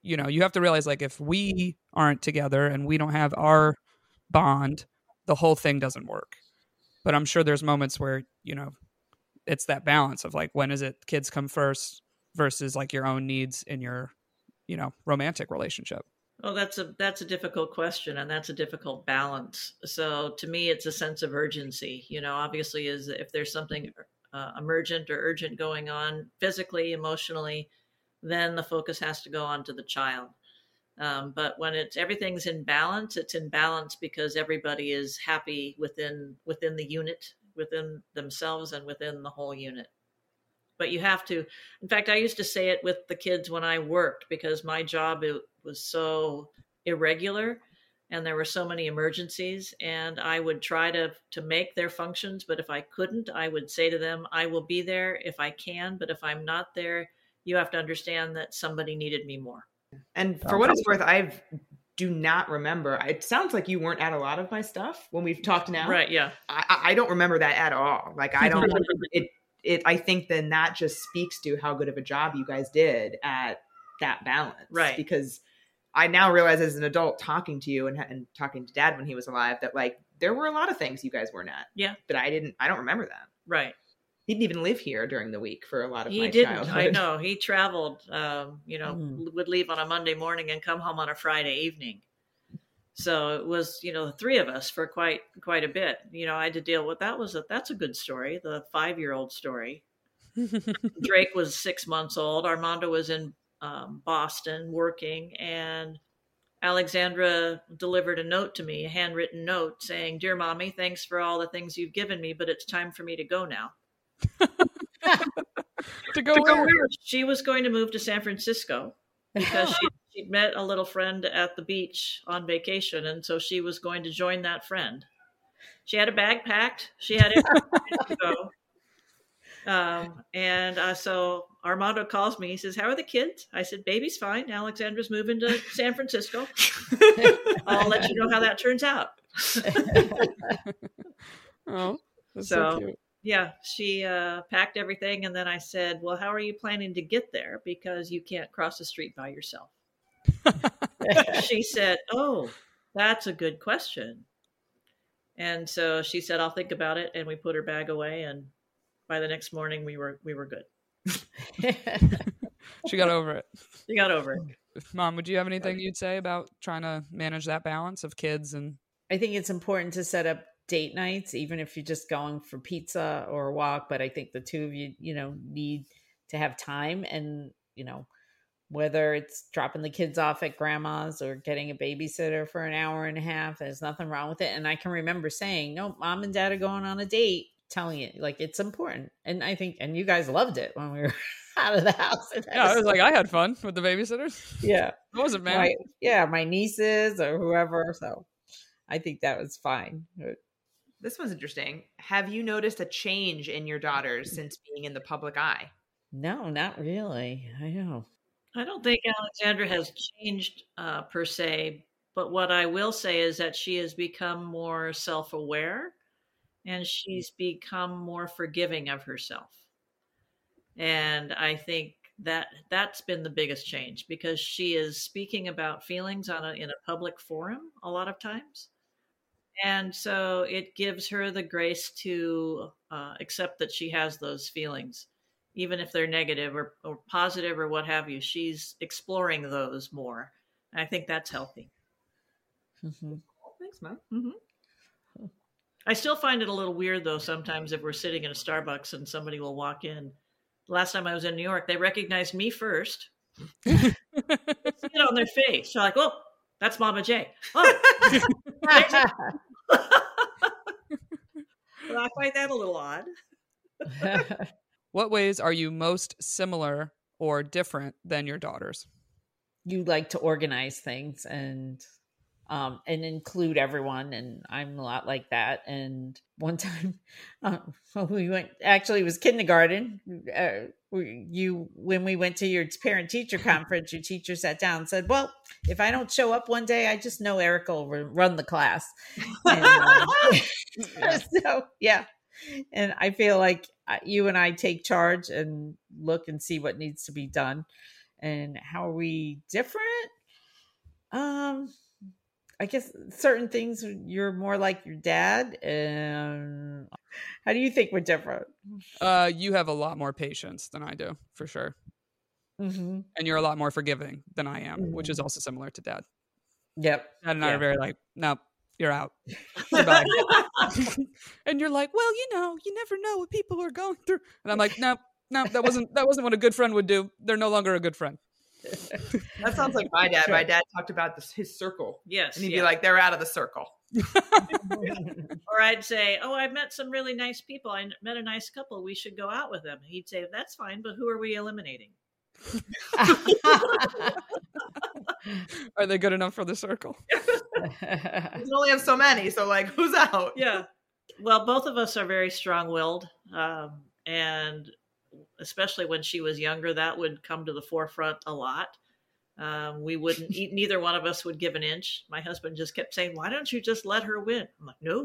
you know, you have to realize like if we aren't together and we don't have our bond, the whole thing doesn't work. But I'm sure there's moments where, you know, it's that balance of like, when is it kids come first versus like your own needs in your, you know, romantic relationship? Well, that's a difficult question, and that's a difficult balance. So to me, it's a sense of urgency. You know, obviously, is if there's something emergent or urgent going on physically, emotionally, then the focus has to go on to the child. But when everything's in balance, it's in balance because everybody is happy within the unit, within themselves, and within the whole unit. But you have to, in fact, I used to say it with the kids when I worked, because my job, it was so irregular and there were so many emergencies, and I would try to make their functions. But if I couldn't, I would say to them, I will be there if I can, but if I'm not there, you have to understand that somebody needed me more. And for what it's worth, I do not remember. It sounds like you weren't at a lot of my stuff when we've talked now. Right. Yeah. I don't remember that at all. Like, I don't, I think then that just speaks to how good of a job you guys did at that balance. Right. Because I now realize as an adult talking to you and talking to Dad when he was alive that like there were a lot of things you guys weren't at. Yeah. But I don't remember that. Right. He didn't even live here during the week for a lot of my childhood. childhood. I know. He traveled, would leave on a Monday morning and come home on a Friday evening. So it was, the three of us for quite a bit. I had to deal with that's a good story, the 5-year-old story. Drake was 6 months old. Armando was in Boston working, and Alexandra delivered a note to me, a handwritten note saying, "Dear Mommy, thanks for all the things you've given me, but it's time for me to go now." to go where? She was going to move to San Francisco because she'd met a little friend at the beach on vacation, and so she was going to join that friend. She had a bag packed. She had everything to go. So Armando calls me. He says, "How are the kids?" I said, "Baby's fine. Alexandra's moving to San Francisco. I'll let you know how that turns out." Oh, that's so cute. Yeah, she packed everything, and then I said, "Well, how are you planning to get there? Because you can't cross the street by yourself." She said, "Oh, that's a good question." And so she said, "I'll think about it," and we put her bag away, and by the next morning we were good. She got over it. She got over it. Mom, would you have anything you'd say about trying to manage that balance of kids? And I think it's important to set up date nights, even if you're just going for pizza or a walk. But I think the two of you, need to have time, and, whether it's dropping the kids off at grandma's or getting a babysitter for an hour and a half, there's nothing wrong with it. And I can remember saying, "No, Mom and Dad are going on a date," telling you like it's important. And I think, and you guys loved it when we were out of the house. Yeah, I was like, I had fun with the babysitters. Yeah. I wasn't mad. My nieces or whoever. So I think that was fine. This was interesting. Have you noticed a change in your daughters since being in the public eye? No, not really. I know. I don't think Alexandra has changed per se, but what I will say is that she has become more self-aware, and she's become more forgiving of herself. And I think that's been the biggest change, because she is speaking about feelings in a public forum a lot of times. And so it gives her the grace to accept that she has those feelings, even if they're negative or positive or what have you. She's exploring those more. And I think that's healthy. Mm-hmm. Thanks, Mom. Mm-hmm. I still find it a little weird, though, sometimes if we're sitting in a Starbucks and somebody will walk in. Last time I was in New York, they recognized me first. See it on their face. They're like, "Oh, that's Mama J." Oh. Well, I find that a little odd. What ways are you most similar or different than your daughters? You like to organize things and include everyone, and I'm a lot like that. And one time we went, actually it was kindergarten, when we went to your parent-teacher conference, your teacher sat down and said, "Well, if I don't show up one day, I just know Erica will run the class." And, so yeah, and I feel like you and I take charge and look and see what needs to be done. And how are we different? I guess certain things you're more like your dad. How do you think we're different? You have a lot more patience than I do, for sure. Mm-hmm. And you're a lot more forgiving than I am, which is Mhm. also similar to Dad. Yep. Dad and I Yeah. are very like, nope, you're out. Goodbye. And you're like, well, you never know what people are going through. And I'm like, nope, that wasn't what a good friend would do. They're no longer a good friend. That sounds like my dad. Sure. My dad talked about his circle. Yes. And he'd yeah. be like, they're out of the circle. Or I'd say, oh, I met some really nice people. I met a nice couple. We should go out with them. He'd say, that's fine, but who are we eliminating? Are they good enough for the circle? We only have so many, so like, who's out? Yeah. Well, both of us are very strong-willed, and especially when she was younger, that would come to the forefront a lot. We wouldn't eat. Neither one of us would give an inch. My husband just kept saying, "Why don't you just let her win?" I'm like, "No."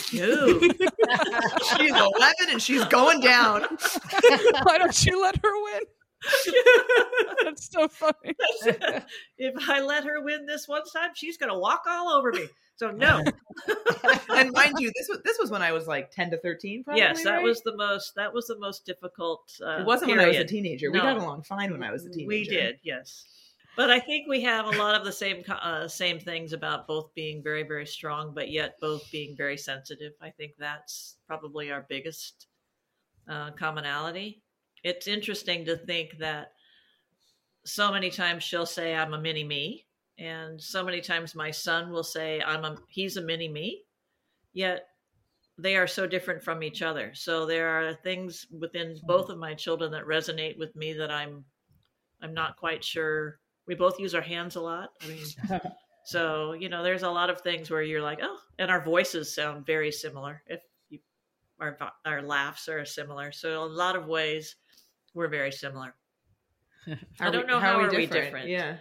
She's 11 and she's going down. Why don't you let her win? That's so funny. If I let her win this one time, she's going to walk all over me. So no. And mind you, this was when I was like 10 to 13, probably. Yes, that right? was the most difficult. It wasn't when I was a period. teenager. No. We got along fine when I was a teenager. We did, yes. But I think we have a lot of the same things about both being very, very strong, but yet both being very sensitive. I think that's probably our biggest commonality. It's interesting to think that so many times she'll say, "I'm a mini me," and so many times my son will say, "He's a mini me." Yet they are so different from each other. So there are things within both of my children that resonate with me that I'm not quite sure. We both use our hands a lot. I mean, so, there's a lot of things where you're like, oh, and our voices sound very similar. Our laughs are similar. So a lot of ways we're very similar. I don't know how are we different. Yeah.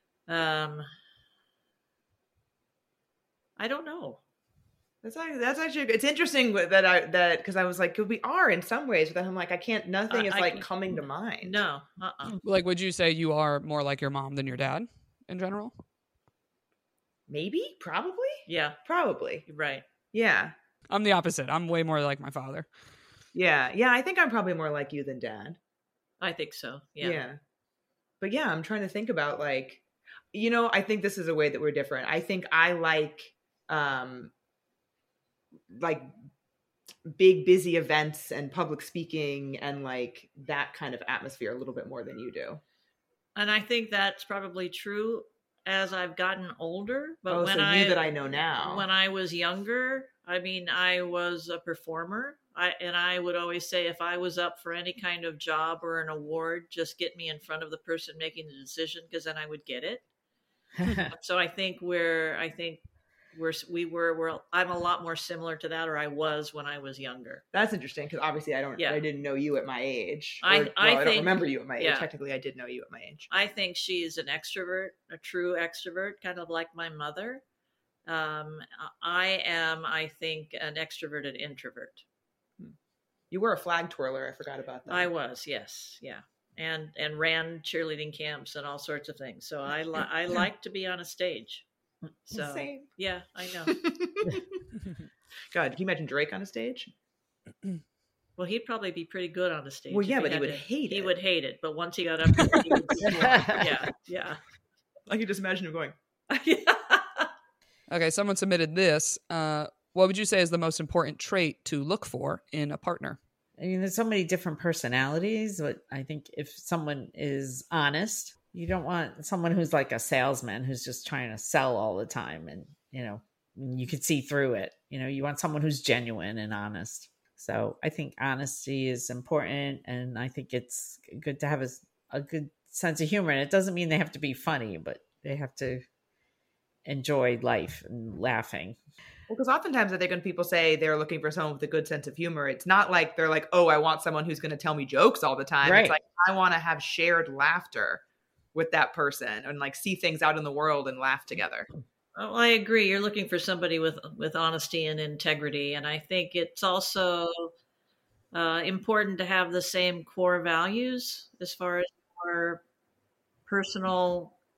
I don't know. That's actually it's interesting that because I was like, we are in some ways, but then I'm like, nothing is like coming to mind. No. Like, would you say you are more like your mom than your dad in general? Maybe, probably. Yeah, Probably. right. Yeah. I'm the opposite. I'm way more like my father. Yeah. Yeah. I think I'm probably more like you than Dad. I think so. Yeah. Yeah. But yeah, I'm trying to think about like, I think this is a way that we're different. I think I like big, busy events and public speaking and like that kind of atmosphere a little bit more than you do. And I think that's probably true as I've gotten older. But that I know now. When I was younger, I mean, I was a performer. I would always say if I was up for any kind of job or an award, just get me in front of the person making the decision, because then I would get it. So I'm a lot more similar to that, or I was when I was younger. That's interesting, because obviously I didn't know you at my age. I don't remember you at my age. Yeah. Technically, I did know you at my age. I think she's an extrovert, a true extrovert, kind of like my mother. I am, I think, an extroverted introvert. You were a flag twirler. I forgot about that. I was, yes, yeah, and ran cheerleading camps and all sorts of things. So I like to be on a stage. So Same. Yeah, I know. God, can you imagine Drake on a stage? Well, he'd probably be pretty good on the stage. Well, yeah, but he would hate it. He would hate it, but once he got up there, he would yeah. I could just imagine him going. Okay, someone submitted this. What would you say is the most important trait to look for in a partner? I mean, there's so many different personalities, but I think if someone is honest, you don't want someone who's like a salesman who's just trying to sell all the time, and you could see through it. You want someone who's genuine and honest. So I think honesty is important, and I think it's good to have a good sense of humor. And it doesn't mean they have to be funny, but they have to enjoy life and laughing. Well, because oftentimes I think when people say they're looking for someone with a good sense of humor, it's not like they're like, oh, I want someone who's going to tell me jokes all the time. Right. It's like, I want to have shared laughter with that person and like see things out in the world and laugh together. Well, I agree. You're looking for somebody with honesty and integrity. And I think it's also important to have the same core values as far as our personal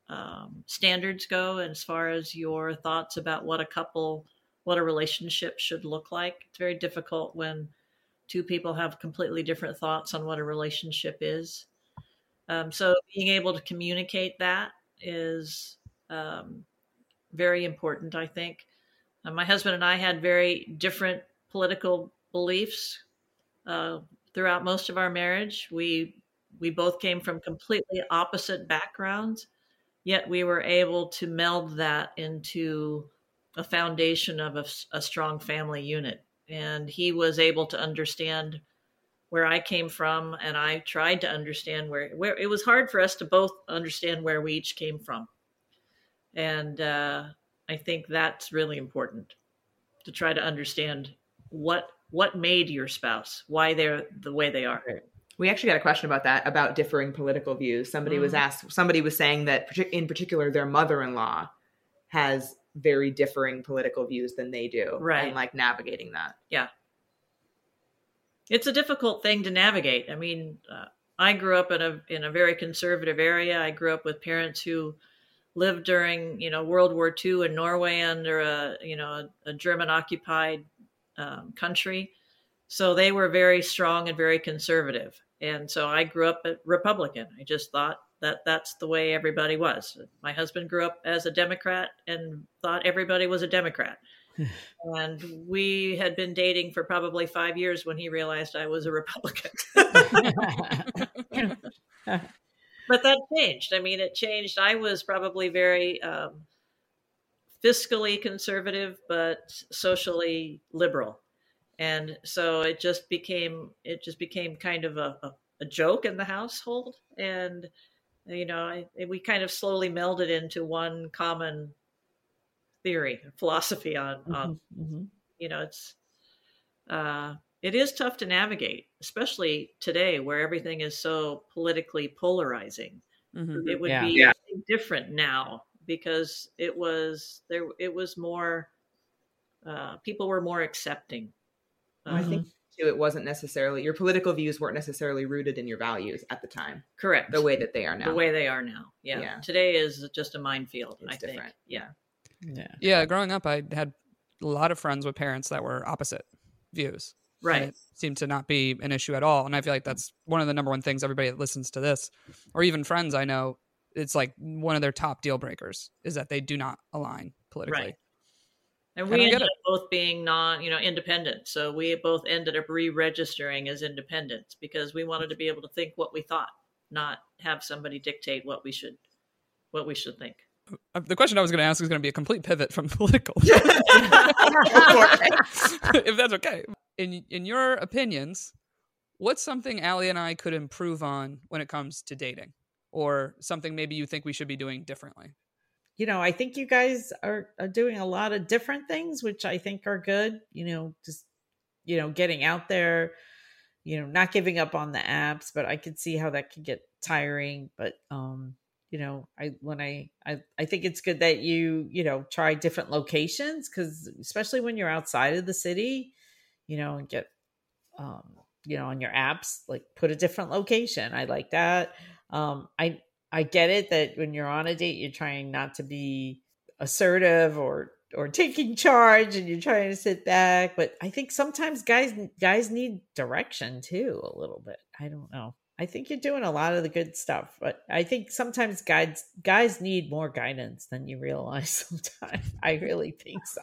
standards go, as far as your thoughts about what a relationship should look like. It's very difficult when two people have completely different thoughts on what a relationship is. So being able to communicate that is very important, I think. My husband and I had very different political beliefs throughout most of our marriage. We both came from completely opposite backgrounds, yet we were able to meld that into a foundation of a strong family unit. And he was able to understand where I came from, and I tried to understand where it was hard for us to both understand where we each came from. And I think that's really important, to try to understand what made your spouse, why they're the way they are. We actually got a question about that, about differing political views. Somebody was saying that in particular, their mother-in-law has very differing political views than they do. Right. And like navigating that. Yeah. It's a difficult thing to navigate. I mean, I grew up in a very conservative area. I grew up with parents who lived during, World War II in Norway under a German occupied country. So they were very strong and very conservative. And so I grew up a Republican. I just thought that that's the way everybody was. My husband grew up as a Democrat and thought everybody was a Democrat. And we had been dating for probably 5 years when he realized I was a Republican. But that changed. I mean, it changed. I was probably very fiscally conservative, but socially liberal. And so it just became kind of a joke in the household. And, we kind of slowly melded into one common theory, philosophy on it is tough to navigate, especially today where everything is so politically polarizing. Mm-hmm. It would be different now because it was more, people were more accepting. I think too, it wasn't necessarily, your political views weren't necessarily rooted in your values at the time. Correct. The way that they are now. The way they are now. Yeah. Today is just a minefield, it's different. Think. Yeah. Growing up, I had a lot of friends with parents that were opposite views. Right. And it seemed to not be an issue at all. And I feel like that's one of the number one things everybody that listens to this, or even friends I know, it's like one of their top deal breakers is that they do not align politically. Right. And we ended up both being independent. So we both ended up re-registering as independents because we wanted to be able to think what we thought, not have somebody dictate what we should think. The question I was going to ask is going to be a complete pivot from political. If that's okay. In your opinions, what's something Allie and I could improve on when it comes to dating, or something maybe you think we should be doing differently? I think you guys are doing a lot of different things, which I think are good. Just, getting out there, not giving up on the apps, but I could see how that could get tiring. But, I think it's good that you try different locations, because especially when you're outside of the city, and get, on your apps, like put a different location. I like that. I get it that when you're on a date, you're trying not to be assertive or taking charge, and you're trying to sit back. But I think sometimes guys need direction too, a little bit. I don't know. I think you're doing a lot of the good stuff, but I think sometimes guys need more guidance than you realize sometimes. I really think so.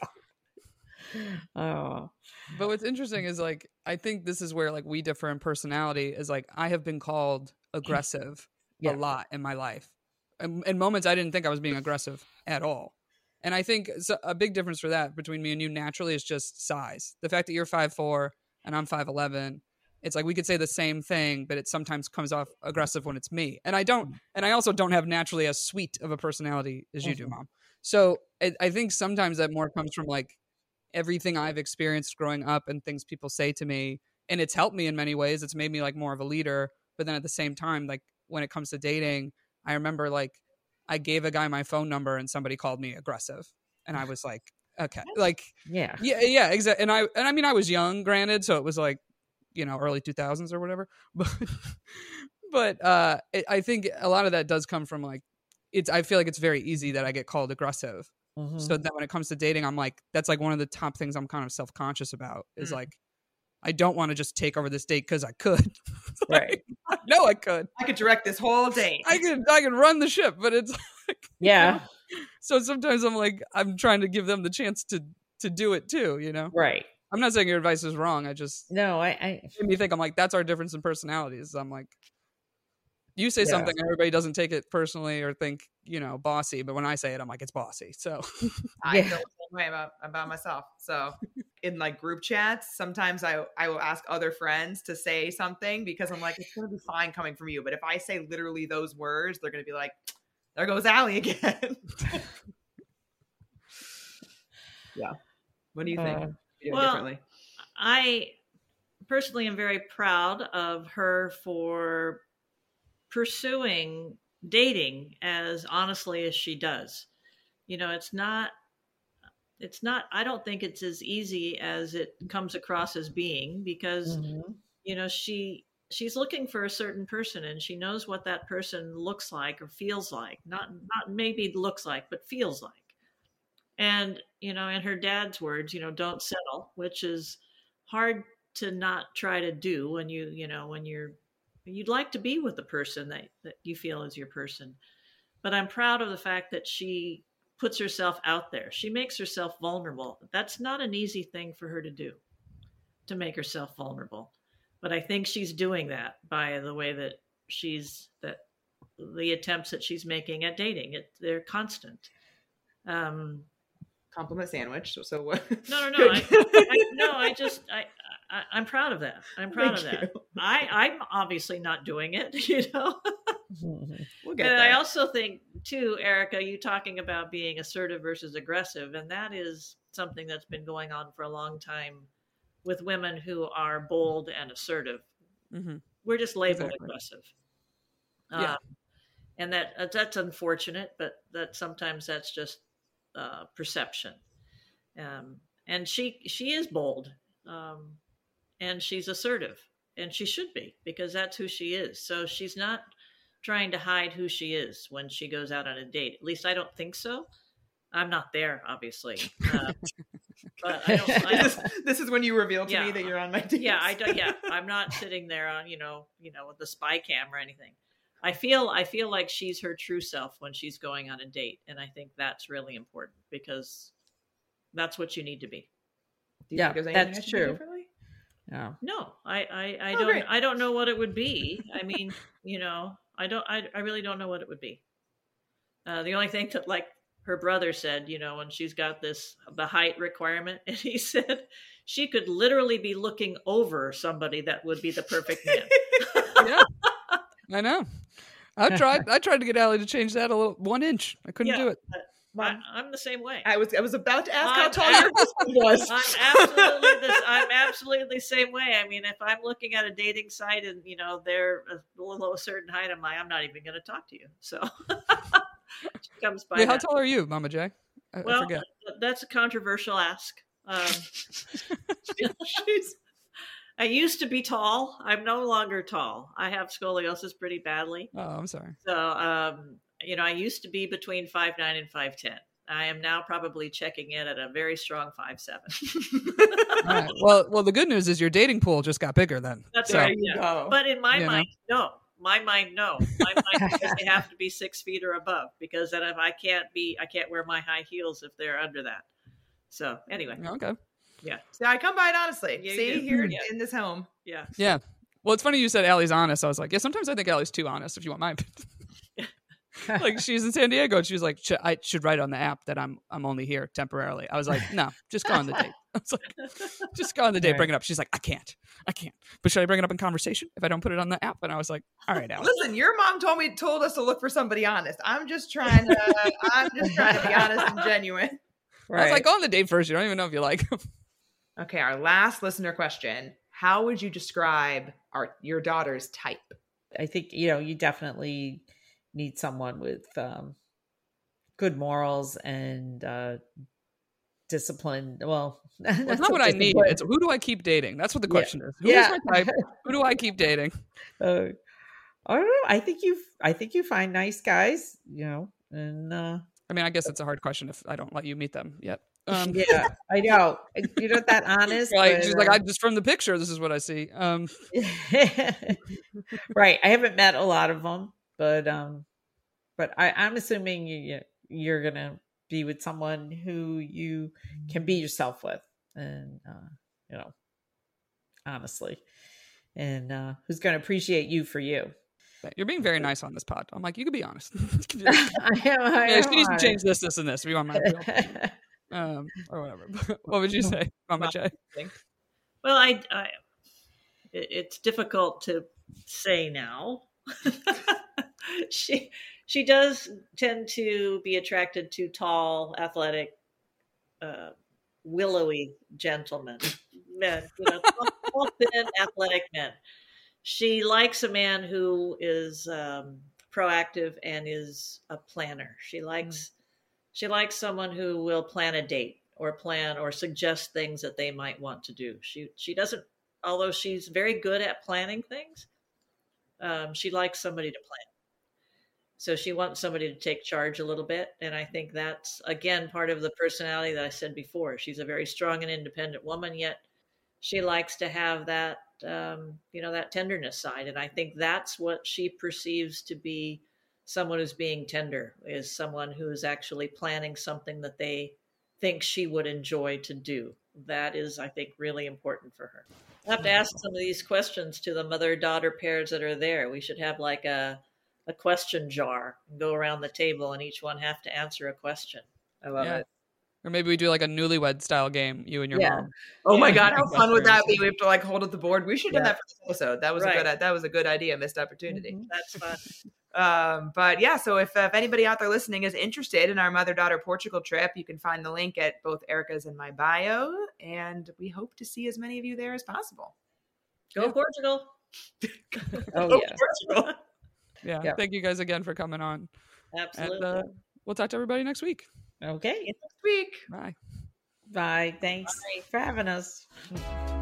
Oh. But what's interesting is like, I think this is where like we differ in personality, is like I have been called aggressive a lot in my life. In moments I didn't think I was being aggressive at all. And I think a big difference for that between me and you naturally is just size. The fact that you're 5'4" and I'm 5'11", it's like we could say the same thing, but it sometimes comes off aggressive when it's me. And I also don't have naturally as sweet of a personality as you do, Mom. So I think sometimes that more comes from like everything I've experienced growing up and things people say to me. And it's helped me in many ways. It's made me like more of a leader. But then at the same time, like when it comes to dating, I remember like I gave a guy my phone number and somebody called me aggressive. And I was like, okay, like, yeah, exactly. And I mean, I was young, granted. So it was like, early 2000s or whatever. But I think a lot of that does come from like, I feel like it's very easy that I get called aggressive. Mhm. So that when it comes to dating, I'm like, that's like one of the top things I'm kind of self-conscious about is like, I don't want to just take over this date because I could. Right. No, I could. I could direct this whole date. I can run the ship, but it's like, Yeah. so sometimes I'm like, I'm trying to give them the chance to do it too, you know? Right. I'm not saying your advice is wrong. I just No, I made me think, I'm like, that's our difference in personalities. I'm like, you say Yeah. something and everybody doesn't take it personally or think, you know, bossy, but when I say it, I'm like, it's bossy. So I Yeah. feel the same way about myself. So in like group chats, sometimes I will ask other friends to say something because I'm like, it's gonna be fine coming from you. But if I say literally those words, they're gonna be like, there goes Allie again. Yeah. What do you think? You do it well, differently. I personally am very proud of her for pursuing dating as honestly as she does. You know, it's not, I don't think it's as easy as it comes across as being, because, Mhm. you know, she's looking for a certain person and she knows what that person looks like or feels like, not maybe looks like, but feels like. And, you know, in her dad's words, you know, don't settle, which is hard to not try to do when you'd like to be with the person that you feel is your person. But I'm proud of the fact that she puts herself out there. She makes herself vulnerable. That's not an easy thing for her to do, to make herself vulnerable. But I think she's doing that by the way that the attempts that she's making at dating. They're constant. Compliment sandwich. So what? No. I'm proud of that. I'm proud of Thank that. you. I'm obviously not doing it, you know. Mhm. We'll get And there. I also think too, Erica, you talking about being assertive versus aggressive, and that is something that's been going on for a long time with women who are bold and assertive. mhm. We're just labeled Exactly. aggressive. Yeah. And that's unfortunate, but that sometimes that's just perception. And she is bold, and she's assertive, and she should be, because that's who she is. So she's not trying to hide who she is when she goes out on a date. At least I don't think so. I'm not there, obviously. But This is when you reveal to Yeah. me that you're on my date. yeah, I'm not sitting there on, with the spy cam or anything. I feel like she's her true self when she's going on a date. And I think that's really important, because that's what you need to be. Do you Yeah, think there's anything that's I should do true. differently? Yeah. No, I Oh, don't, great. I don't know what it would be. I mean, I really don't know what it would be. The only thing that, like her brother said, when she's got the height requirement, and he said she could literally be looking over somebody that would be the perfect man. Yeah, I know. I tried to get Allie to change that 1 inch. I couldn't Yeah. do it. I'm the same way. I was about to ask how I'm tall your husband was. I'm absolutely the same way. I mean, if I'm looking at a dating site and they're below a certain height, I'm not even going to talk to you. So she comes by. Wait, how that. tall are you, Mama J? I Well, forget. that's a controversial ask. Jeez. I used to be tall. I'm no longer tall. I have scoliosis pretty badly. Oh, I'm sorry. So, I used to be between 5'9" and 5'10". I am now probably checking in at a very strong 5'7". All right. Well, the good news is your dating pool just got bigger then. That's So- There right. you Yeah. go. But in my You know? mind, no. My mind, no. My mind says they have to be 6 feet or above, because then if I can't wear my high heels if they're under that. So anyway, Okay. yeah, See, I come by it honestly. You See, do. here Yeah. in this home. yeah. Yeah. Well, it's funny you said Allie's honest. I was like, yeah, sometimes I think Allie's too honest, if you want my opinion. Like, she's in San Diego and she was like, I should write on the app that I'm only here temporarily. I was like, no, just go on the date. I was like, just go on the date, Right. bring it up. She's like, I can't. But should I bring it up in conversation if I don't put it on the app? And I was like, all right, Allie. Listen, your mom told us to look for somebody honest. I'm just trying to be honest and genuine. I was like, go on the date first. You don't even know if you like him. Okay, our last listener question. How would you describe your daughter's type? I think, you definitely need someone with good morals and discipline. Well, It's not what I need. It's who do I keep dating? That's what the question is. Who is my type? Who do I keep dating? I don't know. I think you find nice guys, And I mean, I guess it's a hard question if I don't let you meet them yet. yeah, I know. You're not that honest. Like, but, she's like, I just from the picture, this is what I see. Right. I haven't met a lot of them, but I'm assuming you're gonna be with someone who you can be yourself with, and honestly, and who's gonna appreciate you for you. You're being very nice on this pod. I'm like, you could be honest. I am She needs to honest. change this, and this. If you want my real opinion. Or whatever. What would you say, Mama J? Well, it's difficult to say now. She does tend to be attracted to tall, athletic, willowy gentlemen, men, tall, thin, athletic men. She likes a man who is proactive and is a planner. She likes someone who will plan a date or suggest things that they might want to do. She doesn't, although she's very good at planning things, she likes somebody to plan. So she wants somebody to take charge a little bit. And I think that's, again, part of the personality that I said before. She's a very strong and independent woman, yet she likes to have that, that tenderness side. And I think that's what she perceives to be someone who's being tender, is someone who is actually planning something that they think she would enjoy to do. That is, I think, really important for her. I have to ask some of these questions to the mother-daughter pairs that are there. We should have like a question jar and go around the table and each one have to answer a question. I love it. Or maybe we do like a newlywed style game, you and your mom. Oh my God, how fun would that be? We have to like hold up the board. We should do that for this episode. That was a good idea, missed opportunity. Mm-hmm. That's fun. But yeah, so if anybody out there listening is interested in our mother-daughter Portugal trip, you can find the link at both Erica's and my bio, and we hope to see as many of you there as possible. Go Portugal. Oh yeah. Portugal. Yeah. Yep. Thank you guys again for coming on. Absolutely. And we'll talk to everybody next week. Okay. Next week. Bye. Bye. Thanks Bye. for having us.